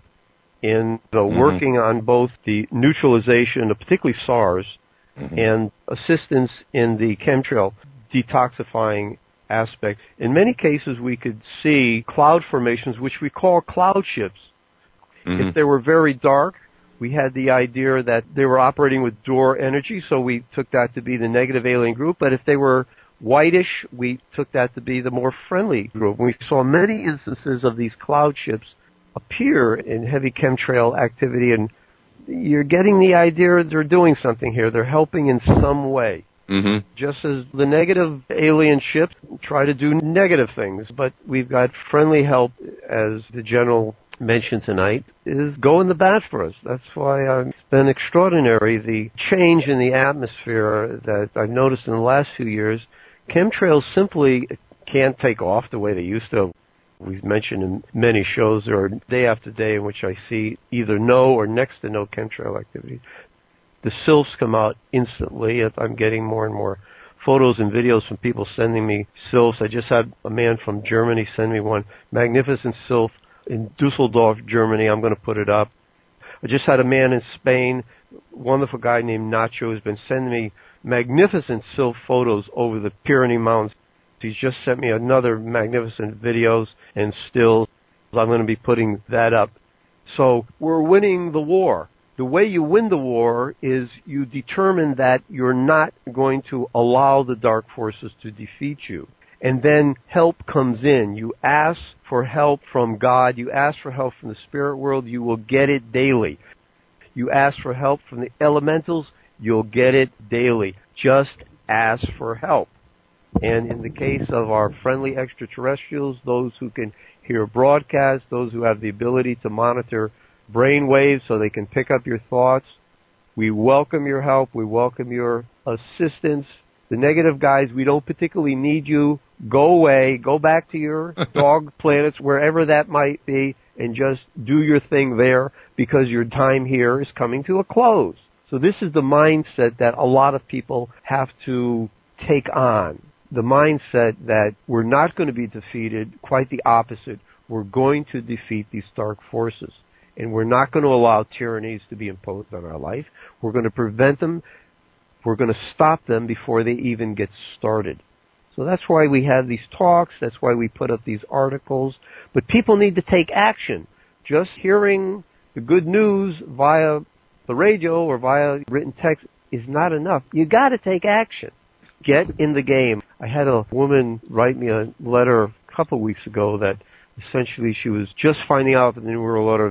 in you know, mm-hmm. working on both the neutralization of particularly SARS mm-hmm. and assistance in the chemtrail detoxifying aspect. In many cases, we could see cloud formations, which we call cloud ships. Mm-hmm. If they were very dark, we had the idea that they were operating with Dor energy, so we took that to be the negative alien group. But if they were whitish, we took that to be the more friendly group. We saw many instances of these cloud ships appear in heavy chemtrail activity, and you're getting the idea they're doing something here. They're helping in some way. Mm-hmm. Just as the negative alien ships try to do negative things, but we've got friendly help, as the General mentioned tonight, is going the bat for us. That's why uh, it's been extraordinary, the change in the atmosphere that I've noticed in the last few years. Chemtrails simply can't take off the way they used to. We've mentioned in many shows, there are day after day in which I see either no or next to no chemtrail activity. The S I L Fs come out instantly. I'm getting more and more photos and videos from people sending me S I L Fs. I just had a man from Germany send me one. Magnificent S I L F in Dusseldorf, Germany. I'm going to put it up. I just had a man in Spain, wonderful guy named Nacho, who's been sending me magnificent S I L F photos over the Pyrenees Mountains. He's just sent me another magnificent videos and stills. I'm going to be putting that up. So we're winning the war. The way you win the war is you determine that you're not going to allow the dark forces to defeat you. And then help comes in. You ask for help from God. You ask for help from the spirit world. You will get it daily. You ask for help from the elementals. You'll get it daily. Just ask for help. And in the case of our friendly extraterrestrials, those who can hear broadcasts, those who have the ability to monitor brain waves so they can pick up your thoughts, we welcome your help. We welcome your assistance. The negative guys, we don't particularly need you. Go away. Go back to your dog planets, wherever that might be, and just do your thing there because your time here is coming to a close. So this is the mindset that a lot of people have to take on. The mindset that we're not going to be defeated, quite the opposite. We're going to defeat these dark forces. And we're not going to allow tyrannies to be imposed on our life. We're going to prevent them. We're going to stop them before they even get started. So that's why we have these talks. That's why we put up these articles. But people need to take action. Just hearing the good news via the radio or via written text is not enough. You got to take action. Get in the game. I had a woman write me a letter a couple of weeks ago that essentially she was just finding out that the New World Order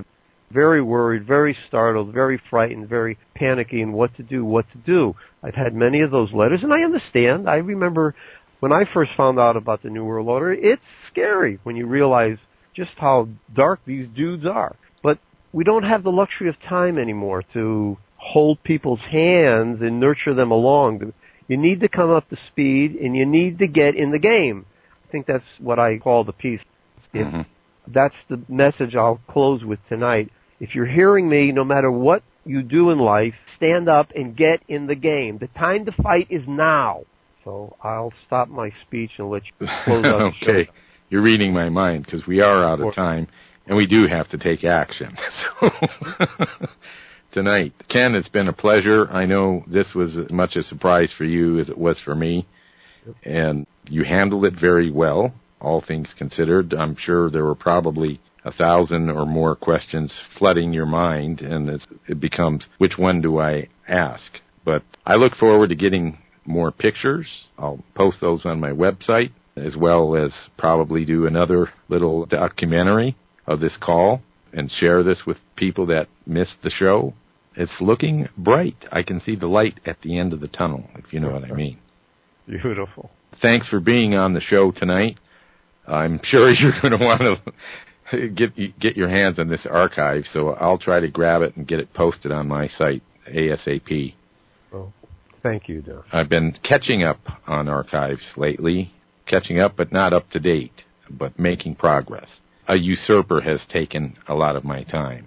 very worried, very startled, very frightened, very panicky in what to do, what to do. I've had many of those letters, and I understand. I remember when I first found out about the New World Order, it's scary when you realize just how dark these dudes are. But we don't have the luxury of time anymore to hold people's hands and nurture them along. You need to come up to speed, and you need to get in the game. I think that's what I call the piece. If mm-hmm. That's the message I'll close with tonight. If you're hearing me, no matter what you do in life, stand up and get in the game. The time to fight is now. So I'll stop my speech and let you close out the show. Okay. You're reading my mind because we are out of time, and we do have to take action. So tonight, Ken, it's been a pleasure. I know this was as much a surprise for you as it was for me, and you handled it very well, all things considered. I'm sure there were probably a thousand or more questions flooding your mind, and it's, it becomes, which one do I ask? But I look forward to getting more pictures. I'll post those on my website, as well as probably do another little documentary of this call and share this with people that missed the show. It's looking bright. I can see the light at the end of the tunnel, if you know what I mean. Beautiful. Thanks for being on the show tonight. I'm sure you're going to want to get get your hands on this archive, so I'll try to grab it and get it posted on my site ASAP. Oh, thank you, Don. I've been catching up on archives lately, catching up but not up to date, but making progress. A usurper has taken a lot of my time.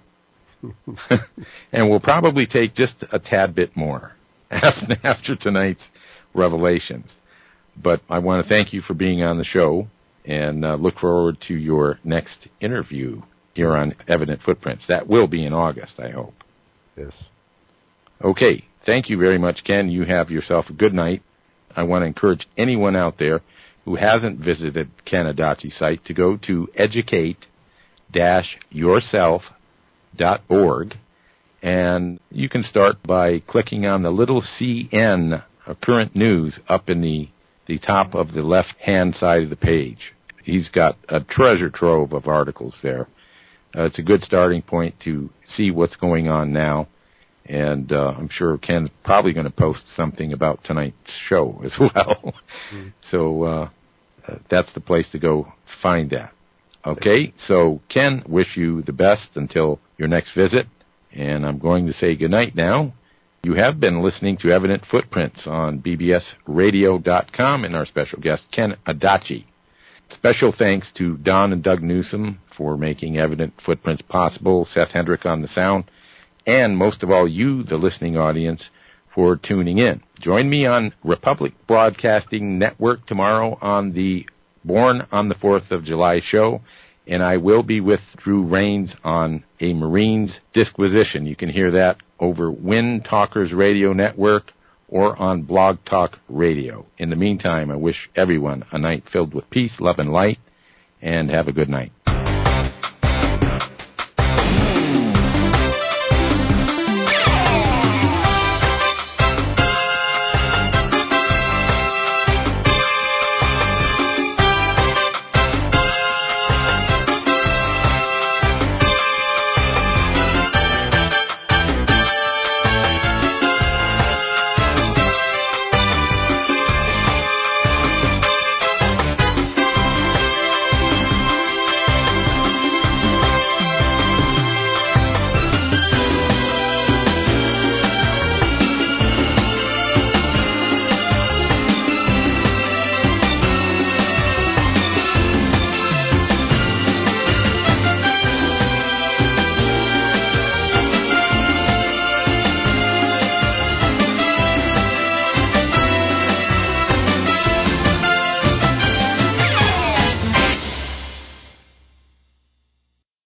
And will probably take just a tad bit more after tonight's revelations. But I want to thank you for being on the show, and uh, look forward to your next interview here on Evident Footprints. That will be in August, I hope. Yes. Okay. Thank you very much, Ken. You have yourself a good night. I want to encourage anyone out there who hasn't visited Ken Adachi's site to go to educate dash yourself dot org, and you can start by clicking on the little C N, uh, Current News, up in the, the top of the left-hand side of the page. He's got a treasure trove of articles there. Uh, it's a good starting point to see what's going on now, and uh, I'm sure Ken's probably going to post something about tonight's show as well. Mm. So uh, uh, that's the place to go find that. Okay, so Ken, wish you the best until your next visit, and I'm going to say goodnight now. You have been listening to Evident Footprints on B B S radio dot com and our special guest, Ken Adachi. Special thanks to Don and Doug Newsom for making Evident Footprints possible, Seth Hendrick on the sound, and most of all you, the listening audience, for tuning in. Join me on Republic Broadcasting Network tomorrow on the Born on the fourth of July show, and I will be with Drew Rains on a Marines disquisition. You can hear that over Wind Talkers Radio Network or on Blog Talk Radio. In the meantime, I wish everyone a night filled with peace, love, and light, and have a good night.